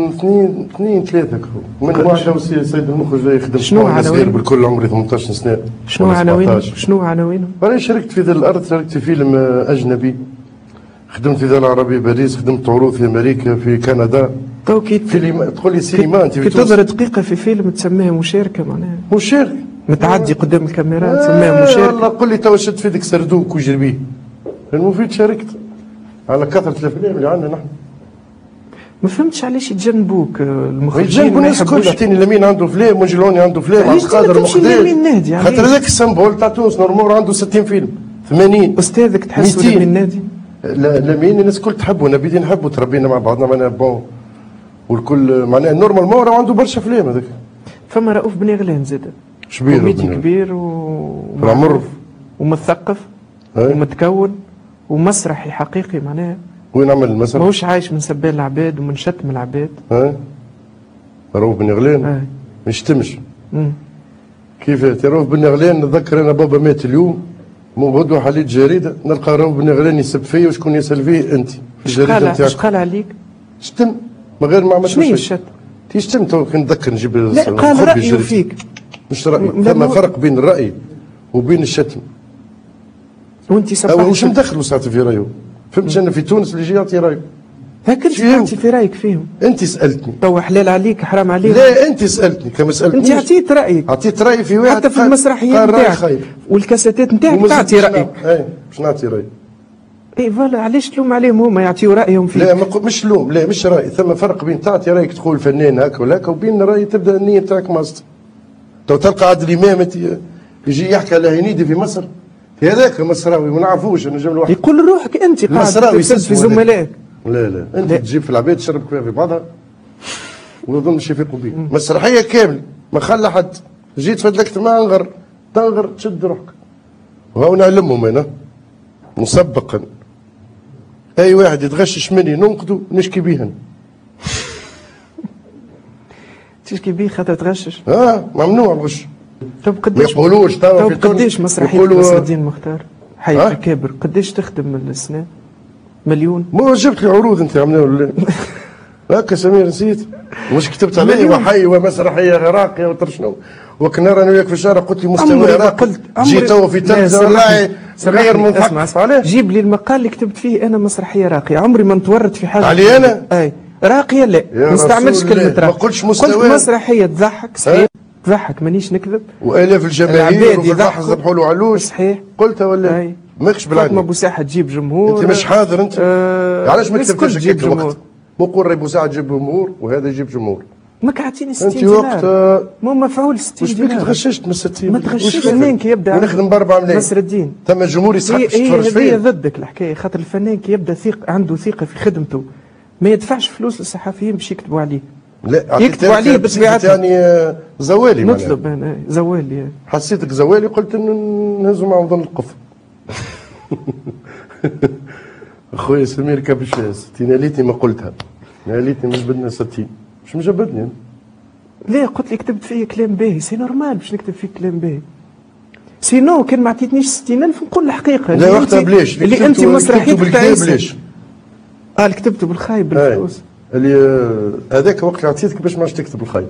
[SPEAKER 2] 2 3 من واحد سيد المخرج جاي يخدم.
[SPEAKER 1] شنو عناوين؟
[SPEAKER 2] بالكل عمري 18 سنه.
[SPEAKER 1] شنو عناوينهم؟
[SPEAKER 2] انا شاركت في ذا الارض، شاركت في فيلم اجنبي، خدمت في ذا العربيه باريس، خدمت عروض في امريكا في كندا. تقول لي سينما انت
[SPEAKER 1] كي تظهر دقيقه في فيلم تسميها مشاركه معناها.
[SPEAKER 2] مشاركه
[SPEAKER 1] متعدي قدام الكاميرا تسميها مشاركه.
[SPEAKER 2] والله قول لي تو شد في ذيك سردوك وجربيه. المفيد شاركت على كثره الافلام اللي عندنا نحن.
[SPEAKER 1] ما فهمتش علاش يتجنبوك المخرجين.
[SPEAKER 2] يتجنبوا الناس الكل. يعطيني لمين عنده فيلم، وجلوني عنده فيلم، عبد القادر مخدير. خاطر هذاك السمبول تاع تونس نورمال عنده 60 فيلم 80.
[SPEAKER 1] استاذك تحسوا لمين نادي؟
[SPEAKER 2] لا لمين الناس الكل تحبوا، انا بدي نحبوا تربينا مع بعضنا معناها بون، والكل معناها نورمال مورا عنده برشا فيلم هذاك.
[SPEAKER 1] فما رؤوف بن غلان زاد
[SPEAKER 2] شبير
[SPEAKER 1] كوميدي كبير
[SPEAKER 2] ومعروف
[SPEAKER 1] ومثقف ومتكون ومسرحي حقيقي معناها.
[SPEAKER 2] وين عمل المسرح؟
[SPEAKER 1] ماهوش عايش من سبال العباد ومن شتم العباد.
[SPEAKER 2] رؤوف بن غلان ما يشتمش. كيف رؤوف بن غلان نتذكر انا بابا مات اليوم، غدوه حليت جريده نلقى رؤوف بن غلان يسب فيا وشكون يسال فيه انت في الجريده نتاعك.
[SPEAKER 1] اش قال عليك؟
[SPEAKER 2] شتم من غير ما عملت
[SPEAKER 1] شنو الشتم؟
[SPEAKER 2] شتم تو نتذكر نجيب.
[SPEAKER 1] لا قال رايه فيك.
[SPEAKER 2] مش راي، ثم فرق بين الراي وبين الشتم.
[SPEAKER 1] وانت سبحت
[SPEAKER 2] واش مدخلوا ساعات في رايه؟ فهمتش انا في تونس اللي يجي يعطي رايه.
[SPEAKER 1] هاك انت تعطي في رايك فيهم.
[SPEAKER 2] انت سالتني.
[SPEAKER 1] تو حلال عليك حرام عليك.
[SPEAKER 2] لا انت سالتني كما سالتني.
[SPEAKER 1] انت عطيت رايك.
[SPEAKER 2] عطيت رايي في واحد
[SPEAKER 1] حتى في المسرحيات نتاعك والكاسيتات نتاعك تعطي رايك.
[SPEAKER 2] باش نعطي رايي.
[SPEAKER 1] فوالا علاش تلوم عليهم هما يعطيوا رايهم فيك؟
[SPEAKER 2] لا مش لوم، لا مش راي، ثم فرق بين تعطي رايك تقول فنان هكا ولا هكا، وبين راي تبدا النيه نتاعك ماست. تو تلقى عادل امام يجي يحكي على هنيدي في مصر، هذاك مصراوي ما نعرفوش انا جمله واحده.
[SPEAKER 1] يقول روحك انت قاعد
[SPEAKER 2] مصراوي
[SPEAKER 1] في زملائك.
[SPEAKER 2] لا انت تجيب في العباد تشرب كفايه في بعضها ونظن مش يفيقوا بيه. مسرحيه كامله ما خلى حد، جيت فدلكت معاه تنغر تشد روحك. وهو نعلمهم انا مسبقا اي واحد يتغشش مني ننقده نشكي بيه انا.
[SPEAKER 1] تشكي بيه خاطر تغشش؟
[SPEAKER 2] ممنوع الغش.
[SPEAKER 1] طب قداش
[SPEAKER 2] ما يقولوش توا في تونس
[SPEAKER 1] قداش مسرحيه نصر الدين مختار حي اكابر قداش تخدم السنه؟ مليون؟
[SPEAKER 2] مو جبت لي عروض انت عملنا ولا هكا سمير نسيت مش كتبت علي وحي ومسرحيه راقيه وتر شنو وكنا انا وياك في الشارع قلت لي مستوى راقي جيت توا في تلفزه والله غير مثقف عليه.
[SPEAKER 1] جيب لي المقال اللي كتبت فيه انا مسرحيه راقيه، عمري ما نتورط في حاجه
[SPEAKER 2] علي انا؟
[SPEAKER 1] اي راقيه لا ما نستعملش كلمه راقيه،
[SPEAKER 2] ما قلتش مستوى،
[SPEAKER 1] قلت مسرحيه تضحك صحيح تضحك مانيش نكذب،
[SPEAKER 2] والاف الجماهير وفي البحر ذبحوا له علوش
[SPEAKER 1] صحيح
[SPEAKER 2] قلتها ولا ماكش بالعين؟
[SPEAKER 1] فاطمه بوساحه تجيب جمهور،
[SPEAKER 2] انت مش حاضر انت علاش ما كتبتش
[SPEAKER 1] تجيب جمهور؟
[SPEAKER 2] بقول راهي بوساحه تجيب جمهور وهذا يجيب جمهور.
[SPEAKER 1] ما كعطيني 60
[SPEAKER 2] انت
[SPEAKER 1] دينار
[SPEAKER 2] وقت
[SPEAKER 1] مو مفعول 60
[SPEAKER 2] واش
[SPEAKER 1] دينار.
[SPEAKER 2] بك تغششت من 60؟
[SPEAKER 1] ما تغشش الفنان كي يبدا
[SPEAKER 2] ونخدم ب 4 ملايين
[SPEAKER 1] نصر الدين
[SPEAKER 2] ثم الجمهور يسحق تتفرج
[SPEAKER 1] هي
[SPEAKER 2] فيه.
[SPEAKER 1] ضدك الحكايه، خاطر الفنان كي يبدا عنده ثقه في خدمته ما يدفعش فلوس للصحفيين باش يكتبوا عليه.
[SPEAKER 2] لا
[SPEAKER 1] يكتبوا عليه بطبيعتهم.
[SPEAKER 2] يعني زوالي
[SPEAKER 1] نطلب انا زوالي،
[SPEAKER 2] حسيتك زوالي قلت نهزوا معهم ظن القف. اخويا سمير كابش 60 ليتي ما قلتها، ليتي مش بدنا 60 مش مجبدني.
[SPEAKER 1] ليه قلت لي كتبت فيه كلام باهي، سي نورمال باش نكتب فيه كلام باهي. سينو كان ما عطيتنيش 60,000 نقول الحقيقه.
[SPEAKER 2] لا وقتها بلاش
[SPEAKER 1] اللي انت مسرحيتك تاع
[SPEAKER 2] بلاش.
[SPEAKER 1] كتبته بالخايب بالفلوس.
[SPEAKER 2] اللي هذاك وقت اللي عطيتك باش ما تكتب الخايب.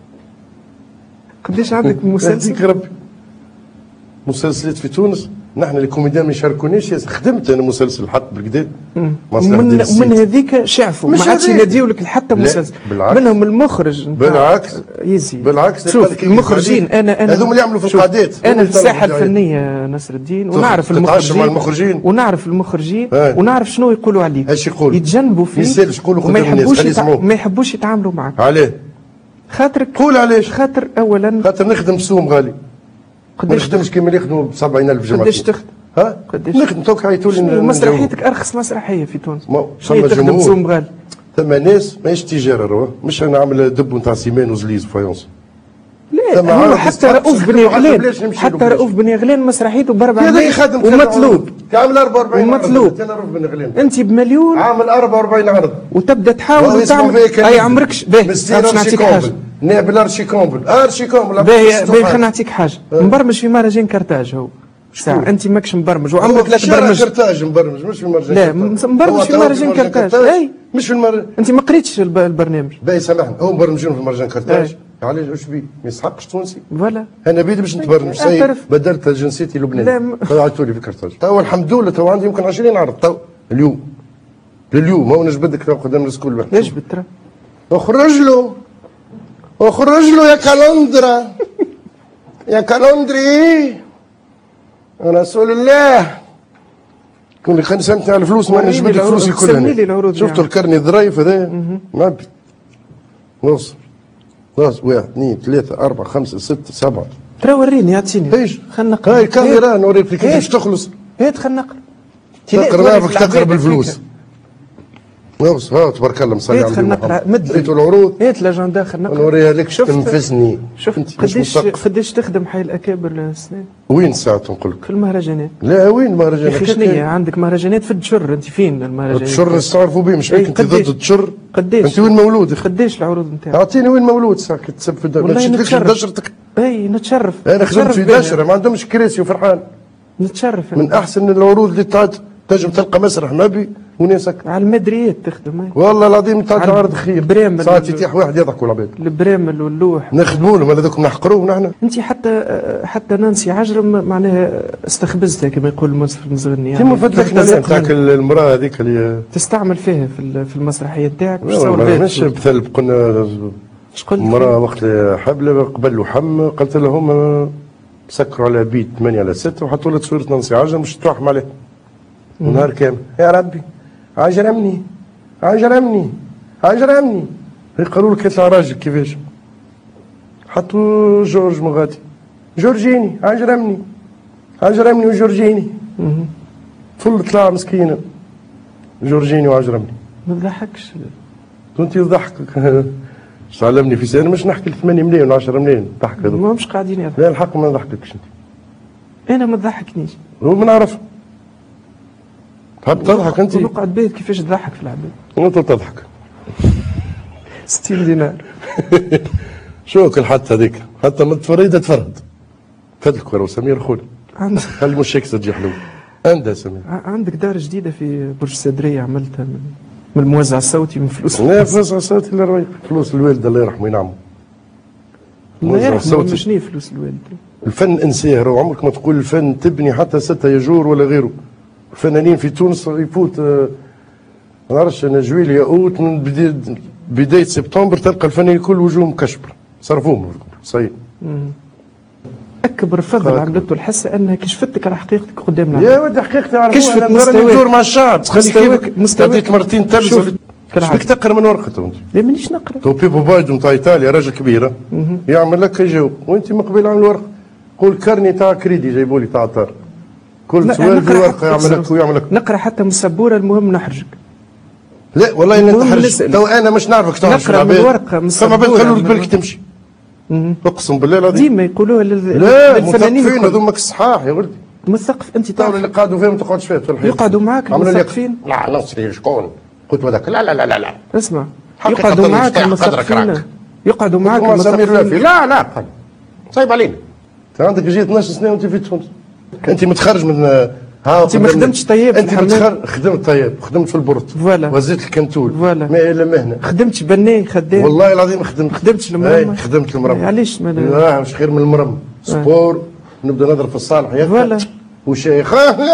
[SPEAKER 1] قداش عندك مسلسل؟
[SPEAKER 2] يهديك ربي. مسلسلات في تونس نحن الكوميديان ما يشاركونيش، خدمت انا مسلسل حق بالكدا.
[SPEAKER 1] ومن هذيك شعفوا ما عادش يناديو لك حتى مسلسل. منهم المخرج.
[SPEAKER 2] بالعكس
[SPEAKER 1] يزي.
[SPEAKER 2] بالعكس
[SPEAKER 1] شوف المخرجين انا
[SPEAKER 2] هذوما اللي يعملوا في القعدات.
[SPEAKER 1] انا في الساحه الفنيه نصر الدين ونعرف المخرجين ونعرف المخرجين ونعرف شنو يقولوا عليه.
[SPEAKER 2] ايش يقولوا؟
[SPEAKER 1] يتجنبوا فيه وما يحبوش يتعاملوا معك.
[SPEAKER 2] عليه؟
[SPEAKER 1] خاطرك
[SPEAKER 2] قول علاش؟
[SPEAKER 1] خاطر اولا
[SPEAKER 2] خاطر نخدم سوم غالي. ما نخدمش كيما اللي يخدموا ب 70,000 جمعة.
[SPEAKER 1] قداش تخدم؟
[SPEAKER 2] قداش نخدم توك عيطوا لي.
[SPEAKER 1] مسرحيتك ارخص مسرحيه في تونس.
[SPEAKER 2] شنو
[SPEAKER 1] تخدم سوم غالي؟
[SPEAKER 2] ثم ناس ماهيش تجاره راه مش انا نعمل دب نتاع سيمان وزليز وفايونس.
[SPEAKER 1] لا حتى رؤوف بن يغلان حتى رؤوف بن يغلان مسرحيته ب 4 ملايين ومطلوب.
[SPEAKER 2] عامل 44
[SPEAKER 1] ومطلوب.
[SPEAKER 2] انا رؤوف بن يغلان
[SPEAKER 1] انت بمليون
[SPEAKER 2] عامل 44 عرض
[SPEAKER 1] وتبدا تحاول وتعمل اي عمركش باهي باش نعطيك حاجه.
[SPEAKER 2] نابل ارشي كومبل
[SPEAKER 1] باهي خلينا نعطيك حاجه. مبرمج في مهرجان كرتاج هو ساعة انت ماكش مبرمج وعمرك لا تبرمج.
[SPEAKER 2] كرتاج مبرمج مش في مهرجان.
[SPEAKER 1] لا مبرمج في مهرجان كرتاج. اي
[SPEAKER 2] مش في المهرجان.
[SPEAKER 1] انت ما قريتش البرنامج.
[SPEAKER 2] باهي سامحني هو مبرمجون في مهرجان كرتاج. علاش واش بيه؟ ما يسحقش تونسي.
[SPEAKER 1] فوالا
[SPEAKER 2] انا بيدي باش نتبرمج بدلت جنسيتي لبناني. عيطوا لي في كرتاج. تو الحمد لله تو عندي يمكن 20 عرض تو اليوم هو نجبدك تو قدام السكول.
[SPEAKER 1] نجبد ترى.
[SPEAKER 2] اخرج له يا كالندرا يا كالندري رسول الله. كون خليني سمتني على الفلوس ما نجبد فلوسي كلها. شفتوا الكرني الظرايف هذا معبي. نوصل 1 2 3 4 5 6 7.
[SPEAKER 1] ترى وريني اعطيني.
[SPEAKER 2] ايش؟
[SPEAKER 1] خلينا نقرا.
[SPEAKER 2] هاي الكاميرا نوريك كيف باش تخلص.
[SPEAKER 1] هات خلينا نقرا.
[SPEAKER 2] تقرا فيك تقرا بالفلوس. نوص ها تبارك الله مصلي على
[SPEAKER 1] خلينا نقرا
[SPEAKER 2] ريتوا العروض.
[SPEAKER 1] هات لاجندا خلينا نقرا.
[SPEAKER 2] نوريها لك تنفسني.
[SPEAKER 1] شفت قداش تخدم حي الاكابر السنين؟
[SPEAKER 2] وين ساعات نقول لك؟
[SPEAKER 1] في المهرجانات.
[SPEAKER 2] لا وين المهرجانات؟
[SPEAKER 1] يا اخي شنيا عندك مهرجانات في الدشر انت فين المهرجانات؟
[SPEAKER 2] الدشر نستعرفوا به مش انت ضد الدشر؟
[SPEAKER 1] قداش؟
[SPEAKER 2] انت وين مولود؟
[SPEAKER 1] قداش العروض نتاعك؟
[SPEAKER 2] اعطيني وين مولود ساعه كي تسب في الدار ما تشدكش بدشرتك.
[SPEAKER 1] اي نتشرف.
[SPEAKER 2] انا خدمت في دشره ما عندهمش كراسي وفرحان.
[SPEAKER 1] نتشرف
[SPEAKER 2] من احسن العروض اللي تعد تنجم تلقى مسرح مبي وناسك
[SPEAKER 1] على المدريات تخدم.
[SPEAKER 2] والله العظيم تعد عرض خير.
[SPEAKER 1] برامل
[SPEAKER 2] ساعات يتيح واحد يضحكوا العباد.
[SPEAKER 1] البرامل واللوح
[SPEAKER 2] نخدموا لهم هذوك نحقروهم نحن.
[SPEAKER 1] انت حتى نانسي عجرم معناها استخبزتها كما يقول المصرف المزغني يعني.
[SPEAKER 2] كيما فدلك نتاعك المراه هذيك اللي
[SPEAKER 1] تستعمل فيها في المسرحيه نتاعك.
[SPEAKER 2] مش بثلب قلنا مراه وقت حبله قبل وحم قلت لهم سكروا على بيت 8 على 6 وحطوا لها تصويره نانسي عجرم باش تروحهم عليه. نهار كامل يا ربي عجرمني قالوا لك يطلع راجل كيفاش؟ حطوا جورج مغادي جورجيني عجرمني وجورجيني فل طلع مسكينه جورجيني وعجرمني.
[SPEAKER 1] ما تضحكش
[SPEAKER 2] كنت يضحكك. علمني في سنه مش نحكي 8 ملايين و 10 ملايين ضحك هذوك.
[SPEAKER 1] ما مش قاعدين يضحكوا.
[SPEAKER 2] لا الحق ما نضحككش انت.
[SPEAKER 1] انا ما تضحكنيش.
[SPEAKER 2] هو ما نعرف. تحب تضحك انت؟
[SPEAKER 1] نقعد بيت كيفاش تضحك في العباد.
[SPEAKER 2] انت تضحك.
[SPEAKER 1] 60 دينار.
[SPEAKER 2] شو كل حتى هذيك حتى من فريده تفرد. فدلك ورا سمير خونا. خلي مش هيك تجي حلو. عندها سمير.
[SPEAKER 1] عندك دار جديده في برج السدريه عملتها من الموزع الصوتي من فلوس.
[SPEAKER 2] لا الموزع الصوتي اللي رايح فلوس الوالده الله يرحمه ينعمه.
[SPEAKER 1] الله يرحمه شنو فلوس الوالده؟
[SPEAKER 2] الفن انساه، عمرك ما تقول الفن تبني حتى 6 يجور ولا غيره. الفنانين في تونس يفوت ما نعرفش انا جويليا اوت من بدايه سبتمبر تلقى الفنانين كل وجوههم كشبر صرفوهم صحيح.
[SPEAKER 1] اكبر فضل عملته الحسه انها كشفتك على حقيقتك قدامنا.
[SPEAKER 2] يا ودي حقيقتي عرفوها.
[SPEAKER 1] كشفت مستواك
[SPEAKER 2] ندور مع الشعب.
[SPEAKER 1] مستواك
[SPEAKER 2] مرتين تلبس شبيك تقرا من ورقته انت؟
[SPEAKER 1] لا مانيش نقرا.
[SPEAKER 2] تو بيبو بايدو نتاع ايطاليا راجل كبير يعمل لك يجاوب وانت من قبل عامل ورقه. قول كارني تاع كريدي جايبوا لي تاع طار. كل سؤال في ورقه يعمل لك ويعمل لك.
[SPEAKER 1] نقرا حتى من السبوره المهم نحرجك.
[SPEAKER 2] لا والله انت تحرج. تو انا مش نعرفك تحرج
[SPEAKER 1] نقرا من الورقه من السبوره.
[SPEAKER 2] فما بالك بالك تمشي. اقسم بالله العظيم.
[SPEAKER 1] ديما يقولوها
[SPEAKER 2] للفنانين. لا هذوماك الصحاح يا ولدي.
[SPEAKER 1] مثقف انت تعرف
[SPEAKER 2] اللي قعدوا فيهم ما تقعدش فيها في الحياه.
[SPEAKER 1] يقعدوا معاك المثقفين.
[SPEAKER 2] لا نصري شكون؟ قلت هذاك لا
[SPEAKER 1] اسمع يقعدوا معاك المثقفين. يقعدوا معاك المثقفين.
[SPEAKER 2] لا قال صايب علينا. انت عندك جيت 12 سنه وانت في تونس. انت متخرج من
[SPEAKER 1] انت ما خدمتش طياب.
[SPEAKER 2] انت خدمت طياب، خدمت في البورت وزيت الكنتول ما الا مهنه.
[SPEAKER 1] خدمتش بناي خدام
[SPEAKER 2] والله العظيم خدمت
[SPEAKER 1] المرمى.
[SPEAKER 2] خدمت المرمى.
[SPEAKER 1] علاش
[SPEAKER 2] لا مش خير من المرمى. سبور نبدا نضرب في الصالح يا وشيخ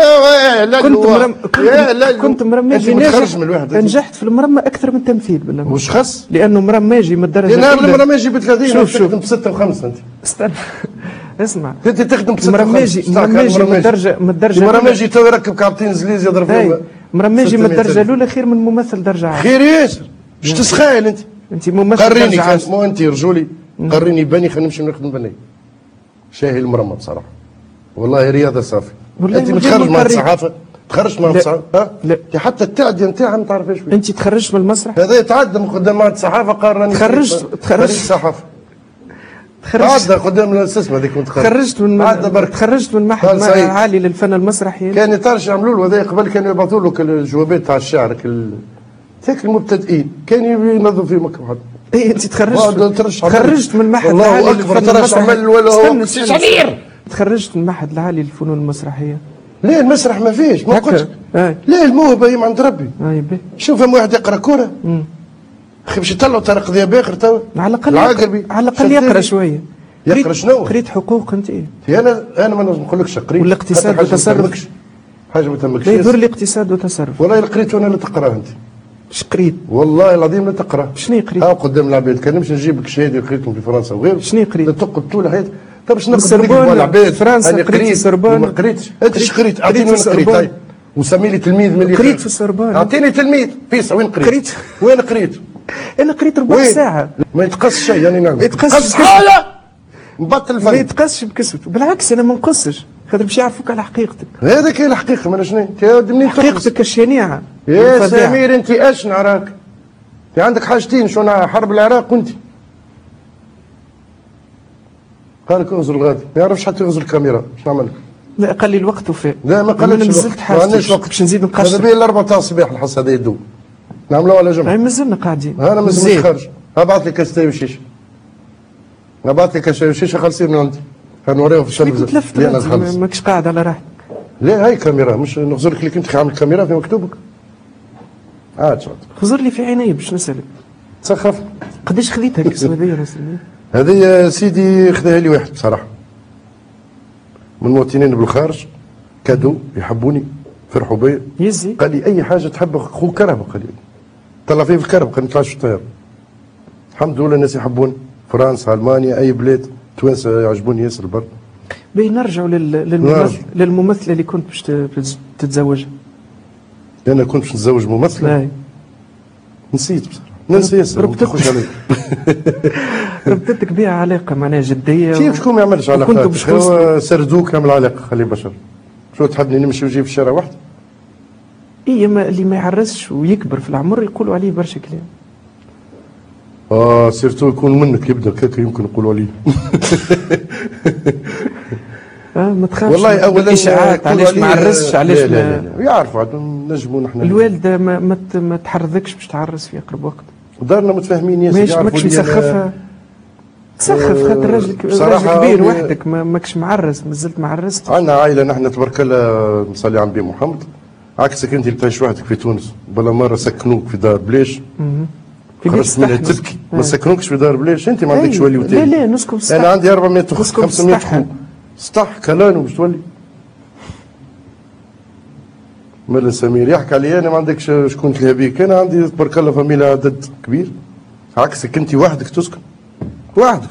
[SPEAKER 1] كنت مرماجي نجحت في المرمى اكثر من تمثيل بالله.
[SPEAKER 2] وش خص؟
[SPEAKER 1] لانه مرماجي من الدرجه
[SPEAKER 2] الاولى. المرماجي ب30 تخدم ب6 و5 انت.
[SPEAKER 1] استنى اسمع
[SPEAKER 2] انت تخدم ب6
[SPEAKER 1] مرماجي من الدرجه
[SPEAKER 2] مرماجي تو يركب كابتن زليز يضرب فيهم.
[SPEAKER 1] مرماجي من الدرجه الاولى خير من ممثل درجه عاليه.
[SPEAKER 2] خير ياسر. باش تسخايل انت
[SPEAKER 1] ممثل
[SPEAKER 2] قريني كان مو انت رجولي قريني بني خلينا نمشي نخدم بني. شاهي المرمى بصراحه والله رياضه صافي. انت متخرج مع الصحافه؟ تخرجت مع الصحافه؟
[SPEAKER 1] لا
[SPEAKER 2] حتى التعديه نتاعها ما تعرفهاش.
[SPEAKER 1] انت تخرجت من المسرح؟
[SPEAKER 2] هذا يتعدى من قدام معهد الصحافه قال راني
[SPEAKER 1] تخرجت
[SPEAKER 2] صحافه. تعدى قدام الاستاذ هذيك
[SPEAKER 1] تخرجت من معهد عالي للفن المسرحي.
[SPEAKER 2] كان يطرش يعملوا له هذا قبل كانوا يبعثوا له الجوابات تاع الشعر ذاك المبتدئين كانوا ينظفوا في مكه واحد.
[SPEAKER 1] اي انت تخرجت من المعهد العالي للفن المسرحي. تخرجت من المعهد العالي للفنون المسرحيه.
[SPEAKER 2] لا المسرح ما فيش ما قلتش. لا الموهبه هي من عند ربي. شوف واحد يقرا كره اخي باش يطلعوا طارق ذياب اخر توا
[SPEAKER 1] على الاقل يقرا شويه.
[SPEAKER 2] يقرا شنو؟
[SPEAKER 1] قريت حقوق انت.
[SPEAKER 2] انا ما نقولكش قريت
[SPEAKER 1] ولا اقتصاد وتصرف.
[SPEAKER 2] حاجه ما تهمكش.
[SPEAKER 1] لا يدور لي اقتصاد وتصرف.
[SPEAKER 2] والله قريت وانا لا تقراه انت.
[SPEAKER 1] اش قريت؟
[SPEAKER 2] والله العظيم لا تقرا.
[SPEAKER 1] شنو قريت؟
[SPEAKER 2] قدام العباد كان نمشي نجيب لك شهاده قريتهم في فرنسا وغيره.
[SPEAKER 1] شنو قريت؟
[SPEAKER 2] تقعد طول حياتك. طب باش
[SPEAKER 1] نقرا العباد
[SPEAKER 2] فرنسا قريت السربون. ما قريتش انت اش قريت؟ اعطيني وين قريت. وسمي لي تلميذ من اللي
[SPEAKER 1] قريت في السربون.
[SPEAKER 2] اعطيني تلميذ فيصل وين قريت؟ وين قريت؟
[SPEAKER 1] انا قريت ربع ساعه.
[SPEAKER 2] ما يتقصش شيء يعني نعمل.
[SPEAKER 1] يتقصش
[SPEAKER 2] حاجه نبطل الفن.
[SPEAKER 1] ما يتقصش بكسبته بالعكس انا ما نقصش خاطر باش يعرفوك على حقيقتك.
[SPEAKER 2] هذاك هي الحقيقه ما شنو انت منين
[SPEAKER 1] حقيقتك الشنيعه
[SPEAKER 2] يا سمير. انت اش نراك؟ انت عندك حاجتين شو حرب العراق وانت قال لك اغزر الغادي ما يعرفش حتى يغزر الكاميرا. اش نعمل لك؟
[SPEAKER 1] لا قال لي الوقت وفاء.
[SPEAKER 2] لا ما قالش
[SPEAKER 1] نزلت حاجتي باش نزيد نقشر.
[SPEAKER 2] هذا بين 4 تاع الصباح الحصه هذا يدوب نعملوها على جنب.
[SPEAKER 1] مازلنا قاعدين.
[SPEAKER 2] انا مازلت خارج. ابعث لي كاستاي وشيشه. ابعث لي كاستاي وشيشه خالصين من عندي. نوريهم في التلفزيون.
[SPEAKER 1] ماكش قاعد على راحتك.
[SPEAKER 2] لا هاي كاميرا مش نغزر لك اللي كنت عامل كاميرا في مكتوبك. عاد
[SPEAKER 1] خزر لي في عيني باش نسالك.
[SPEAKER 2] تسخف.
[SPEAKER 1] قداش خذيتها الكسوه هذيا
[SPEAKER 2] هذه يا سيدي خذاها لي واحد بصراحه من المواطنين بالخارج كادو يحبوني فرحوا بيا.
[SPEAKER 1] يزي
[SPEAKER 2] قال لي اي حاجه تحب خو كرهبه. قال لي طلع فيه في الكرهبه قال لي نطلعش في الطياره. الحمد لله الناس يحبوني. فرنسا المانيا اي بلاد توانسه يعجبوني ياسر البر.
[SPEAKER 1] باهي نرجعوا للممثله اللي كنت باش تتزوجها.
[SPEAKER 2] انا كنت باش نتزوج ممثله. نسيت بصراحه ننسى ياسر ما تخش علي.
[SPEAKER 1] ربطتك بها علاقه معناها جديه.
[SPEAKER 2] كيف شكون ما يعملش علاقات؟ هو سردوك يعمل علاقه خلي بشر. شو تحبني نمشي ونجي في الشارع وحدي؟
[SPEAKER 1] اللي ما يعرسش ويكبر في العمر يقولوا عليه برشا كلام.
[SPEAKER 2] سيرتو يكون منك يبدا كيك يمكن يقولوا عليه.
[SPEAKER 1] ما تخافش
[SPEAKER 2] والله اولا
[SPEAKER 1] الاشاعات علاش ما عرسش علاش
[SPEAKER 2] لا يعرفوا عاد نجموا نحن.
[SPEAKER 1] الوالده ما تحرذكش باش تعرس في اقرب وقت.
[SPEAKER 2] دارنا متفاهمين ياسر.
[SPEAKER 1] ماكش مسخفها. تسخف خاطر راجل كبير وحدك ماكش معرس مازلت ما عرستش.
[SPEAKER 2] عندنا عائله نحن تبارك الله نصلي على النبي محمد. عكسك انت اللي تعيش وحدك في تونس بلا مره سكنوك في دار بلاش. خرجت منها تبكي. ما سكنوكش في دار بلاش انت ما عندكش ولي وتاني.
[SPEAKER 1] لا نسكن في
[SPEAKER 2] انا عندي 400 500 خو سطح كلانو باش تولي. مالا سمير يحكي عليا انا ما عندكش شكون تلهى بيك، انا عندي تبارك الله فاميلا عدد كبير، عكسك انت وحدك تسكن وحدك.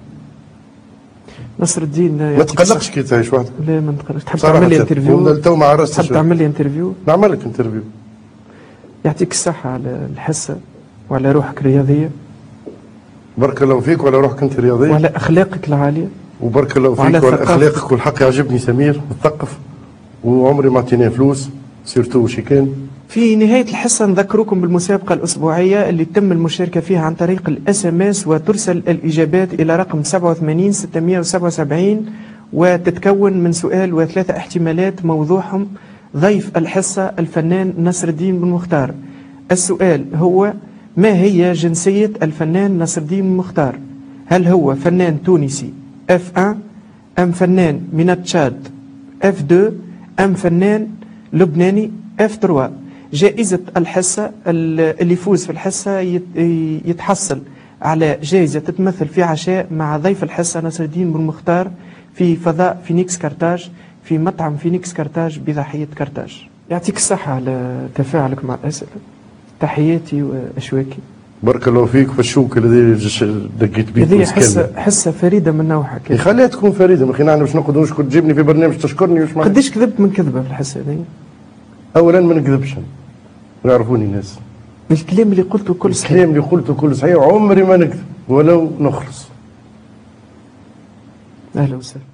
[SPEAKER 1] نصر الدين
[SPEAKER 2] ما تقلقش كي تعيش وحدك.
[SPEAKER 1] لا ما نتقلقش. تحب تعمل لي انترفيو؟
[SPEAKER 2] تو ما عرفتش.
[SPEAKER 1] تحب تعمل لي انترفيو؟
[SPEAKER 2] نعمل لك انترفيو.
[SPEAKER 1] يعطيك الصحة على الحصة وعلى روحك الرياضية.
[SPEAKER 2] بارك الله فيك وعلى روحك انت الرياضية.
[SPEAKER 1] وعلى اخلاقك العالية.
[SPEAKER 2] وبارك الله فيك وعلى اخلاقك، والحق يعجبني سمير مثقف وعمري ما اعطيناه فلوس سيرتو شيكان.
[SPEAKER 1] في نهاية الحصة نذكركم بالمسابقة الأسبوعية اللي تم المشاركة فيها عن طريق الاس ام اس، وترسل الإجابات إلى رقم 87 677 وتتكون من سؤال وثلاثة احتمالات موضوعهم ضيف الحصة الفنان نصر الدين بن مختار. السؤال هو: ما هي جنسية الفنان نصر الدين بن مختار؟ هل هو فنان تونسي F1 أم فنان من تشاد F2 أم فنان لبناني F3؟ جائزة الحصة اللي يفوز في الحصة يتحصل على جائزة تتمثل في عشاء مع ضيف الحصة نصر الدين بن مختار في فضاء فينيكس كارتاج، في مطعم فينيكس كارتاج بضاحية كارتاج. يعطيك الصحة على تفاعلك مع الأسئلة. تحياتي وأشواكي.
[SPEAKER 2] بارك الله فيك في الشوك اللي دقيت بيه.
[SPEAKER 1] هذه حصة فريدة من نوعها.
[SPEAKER 2] خليها تكون فريدة، ما اخي نحن باش نقعد نشكر تجيبني في برنامج تشكرني وش معنى؟
[SPEAKER 1] قديش كذبت من كذبة في الحصة هذه؟
[SPEAKER 2] أولا ما نكذبش، يعرفوني الناس.
[SPEAKER 1] الكلام اللي قلته كل صحيح.
[SPEAKER 2] الكلام اللي قلته كل صحيح، عمري ما نكذب ولو نخلص.
[SPEAKER 1] أهلا وسهلا.